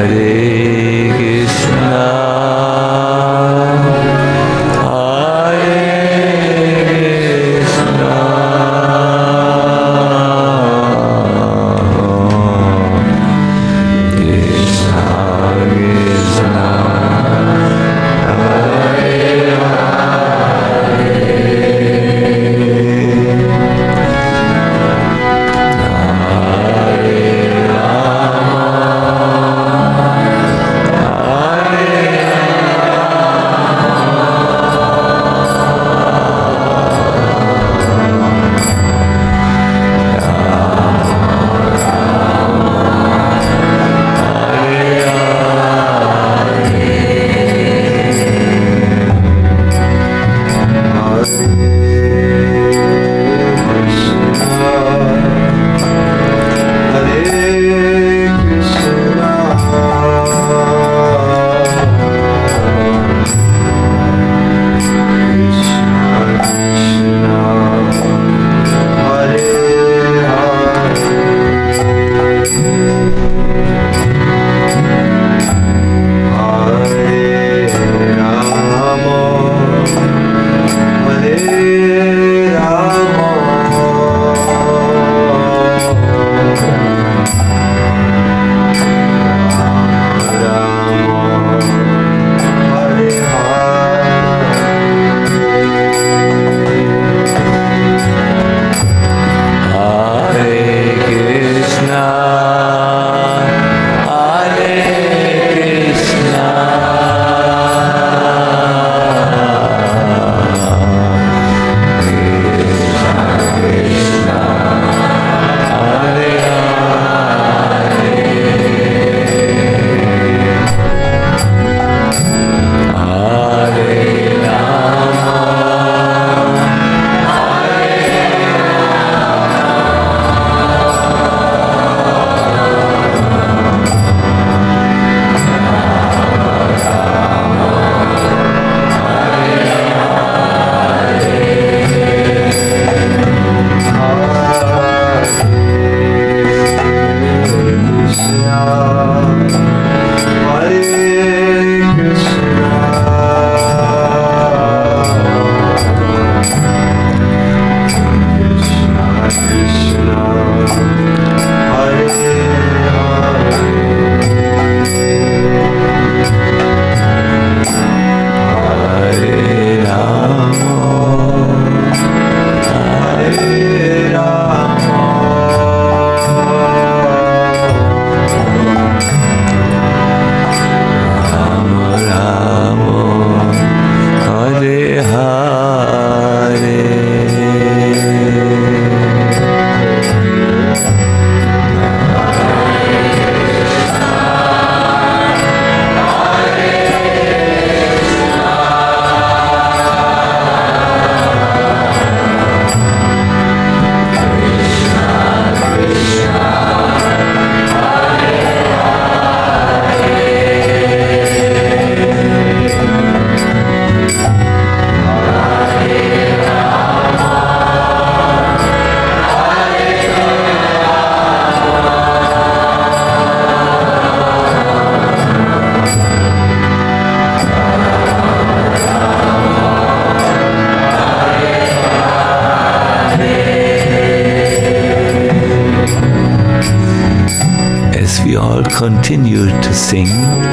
continue to sing,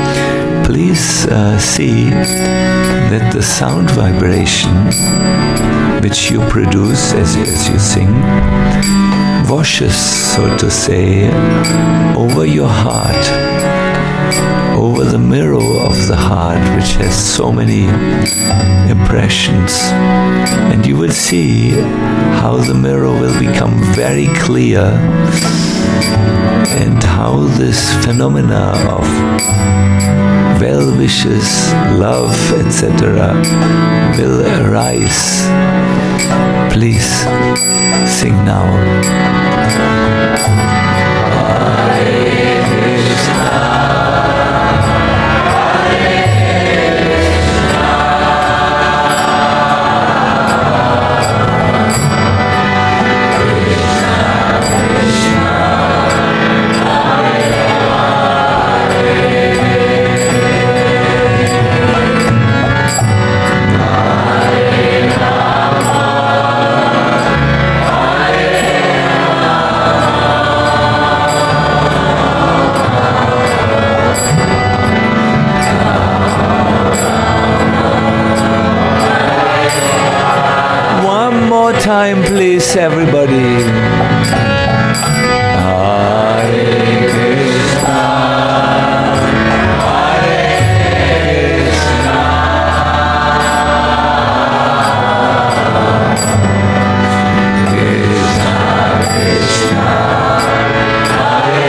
please uh, see that the sound vibration which you produce as, as you sing washes, so to say, over your heart, over the mirror of the heart, which has so many impressions. And you will see how the mirror will become very clear, and how this phenomena of well wishes, love, et cetera will arise. Please sing now. Hare time, please, everybody. Hare Krishna, Hare Krishna, Krishna Krishna, Hare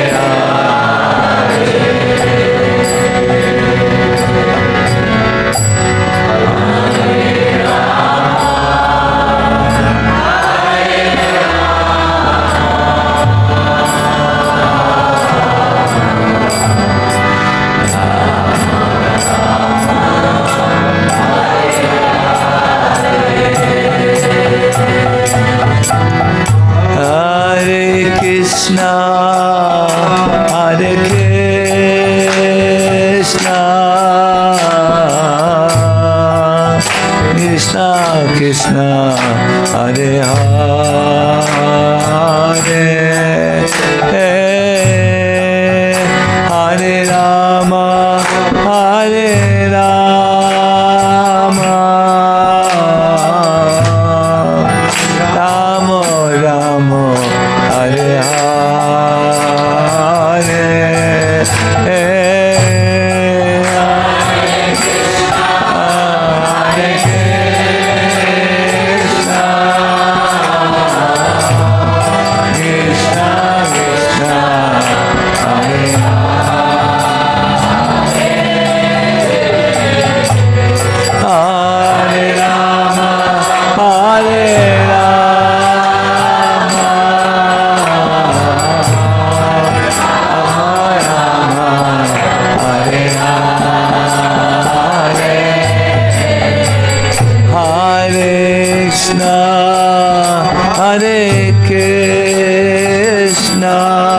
Krishna, Hare Krishna, Krishna Krishna, Hare Hare, Hare Rama, Hare Rama, Rama Rama, Hare Hare, Hare Krishna, Krishna Krishna, Hare Hare Rama, Hare Rama, Hare Krishna, Hare Krishna,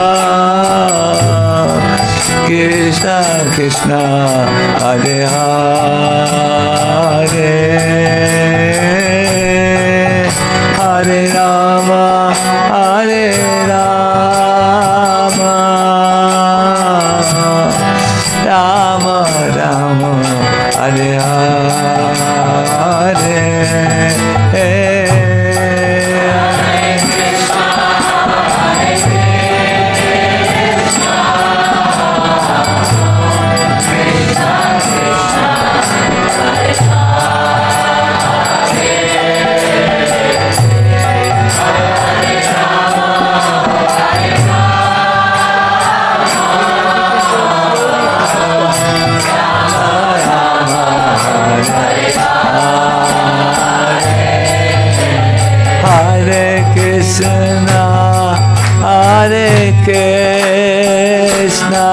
Krishna Krishna, Hare Hare, Hare Rama, Hare Rama, Rama Rama, Hare Hare, Hare Krishna, Hare Krishna,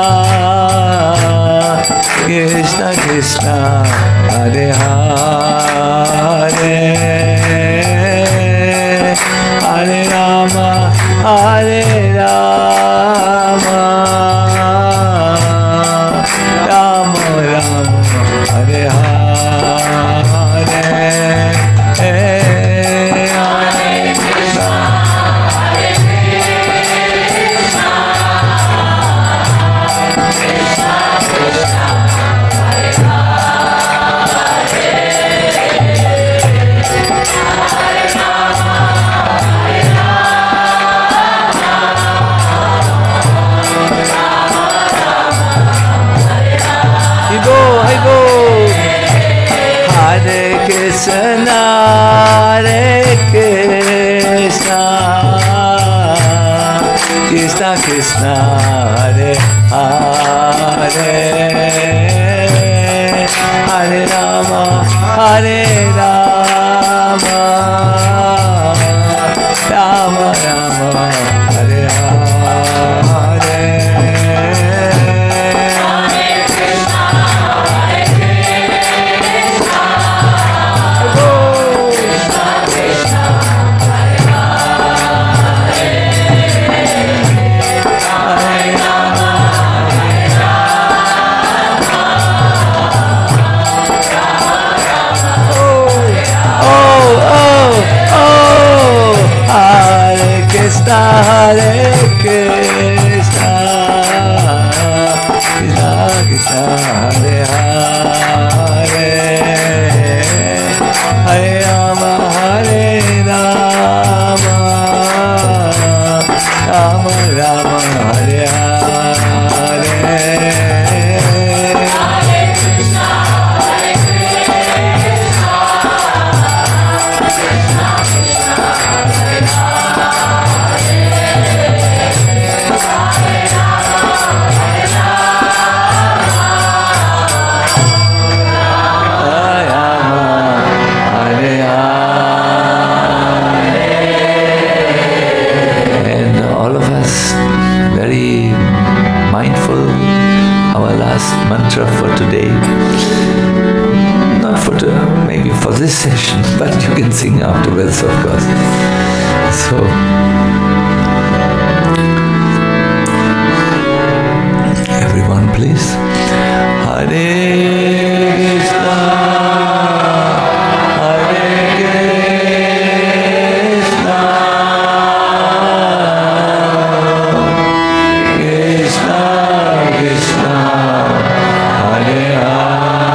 Krishna Krishna, Hare Hare, Hare Rama, Hare Rama, Rama Rama, Hare Hare, Krishna, Hare Krishna, Krishna Krishna, Hare Hare, Hare Rama, Hare Rama, Rama Rama, Hare Hare. Hare Krishna, Krishna Krishna, Hare Hare, Hare Rama, Hare Rama. last mantra for today. Not for the, maybe for this session, but you can sing afterwards, of course. So, everyone, please. Hare Krishna, Hare Krishna, Krishna Krishna, Hare Hare.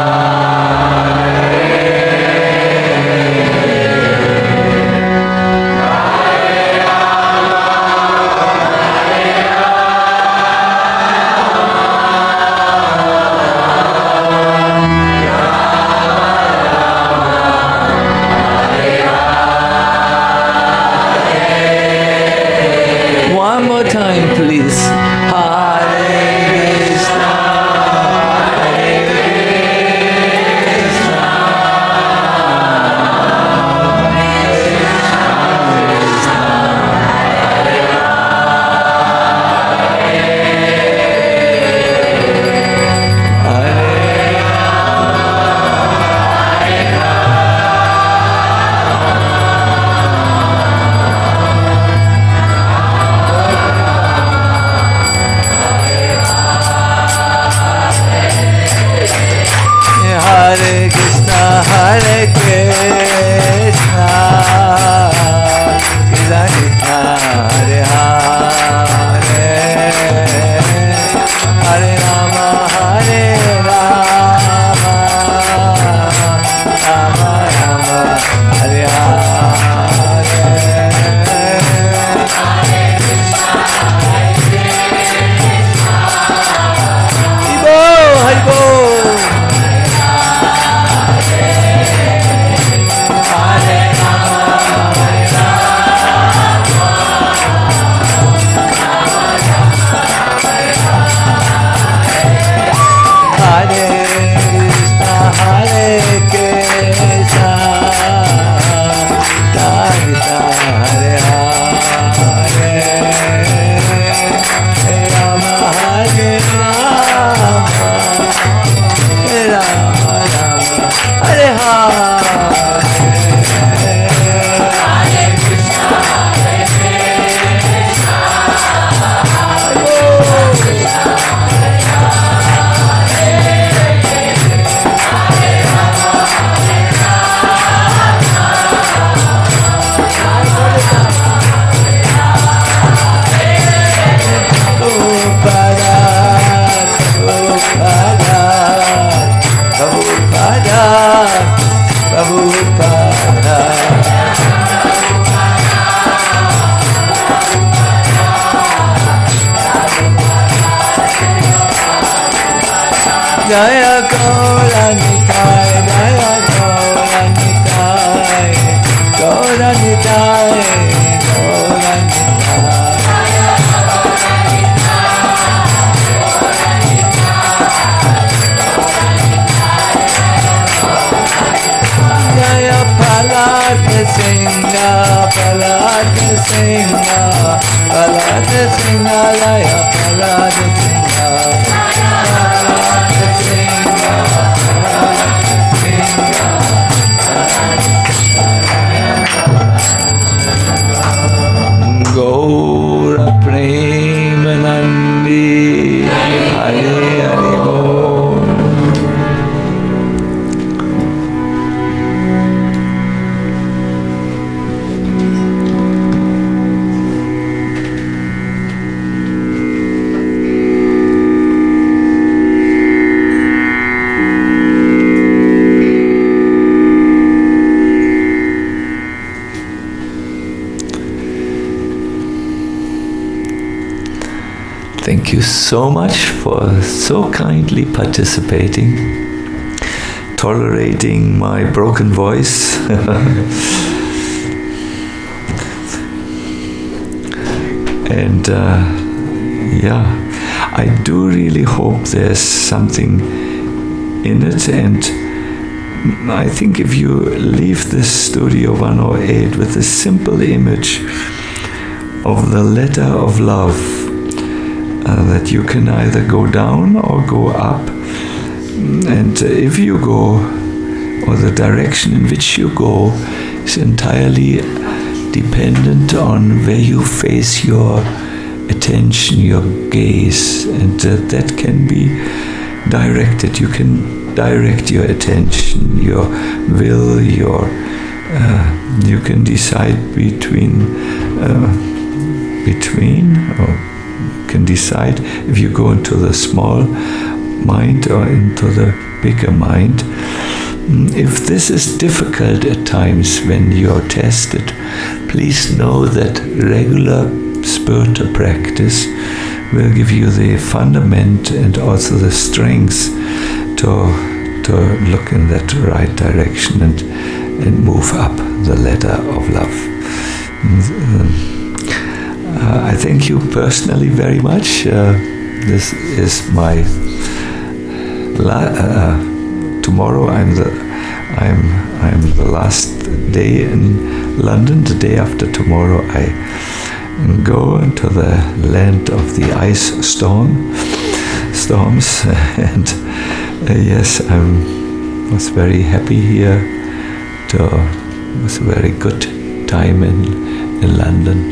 One more time, please. Hare Krishna, Hare Krishna, Krishna Hare Krishna, Hare Krishna, Krishna Krishna, Hare Hare, Hare Rama, Hare Rama, Rama Rama, Hare Hare. Haribo, Haribo. Jaya Gaura Nitai, Jaya Gaura Nitai, Gaura Nitai, Gaura Jaya Palat Singha, Palat Singha, Palat Singha, Jaya Palat Singha. Gaura Premanandi, Hare Hare Bol. Thank you so much for so kindly participating, tolerating my broken voice. And uh, yeah, I do really hope there's something in it. And I think if you leave this Studio one oh eight with a simple image of the letter of love, uh, that you can either go down or go up. And uh, if you go, or the direction in which you go, is entirely dependent on where you face your attention, your gaze, and uh, that can be directed. You can direct your attention, your will, your uh, you can decide between uh, between, or you can decide if you go into the small mind or into the bigger mind. If this is difficult at times when you are tested, please know that regular spiritual practice will give you the fundament and also the strength to, to look in that right direction and, and move up the ladder of love. Uh, I thank you personally very much. Uh, this is my la- uh, tomorrow. I'm the I'm I'm the last day in London. The day after tomorrow, I go into the land of the ice storm storms, and uh, yes, I was very happy here. To, it was a very good time in in London.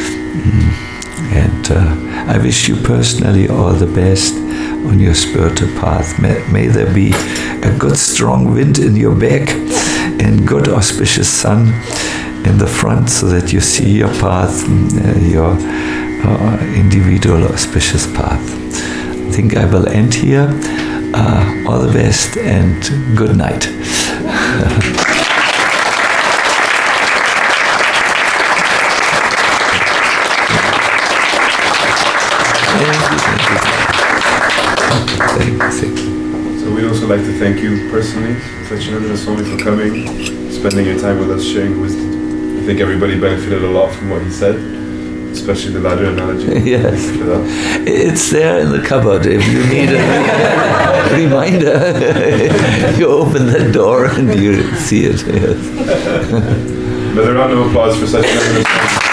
And uh, I wish you personally all the best on your spiritual path. May, may there be a good strong wind in your back and good auspicious sun in the front so that you see your path, uh, your uh, individual auspicious path. I think I will end here. Uh, all the best and good night. So we'd also like to thank you personally, Satchidananda Swami, for coming, spending your time with us, sharing wisdom. I think everybody benefited a lot from what he said, especially the ladder analogy. Yes, thank you for that. It's there in the cupboard. If you need a reminder, you open that door and you see it. Yes. Another round of applause for Satchidananda Swami.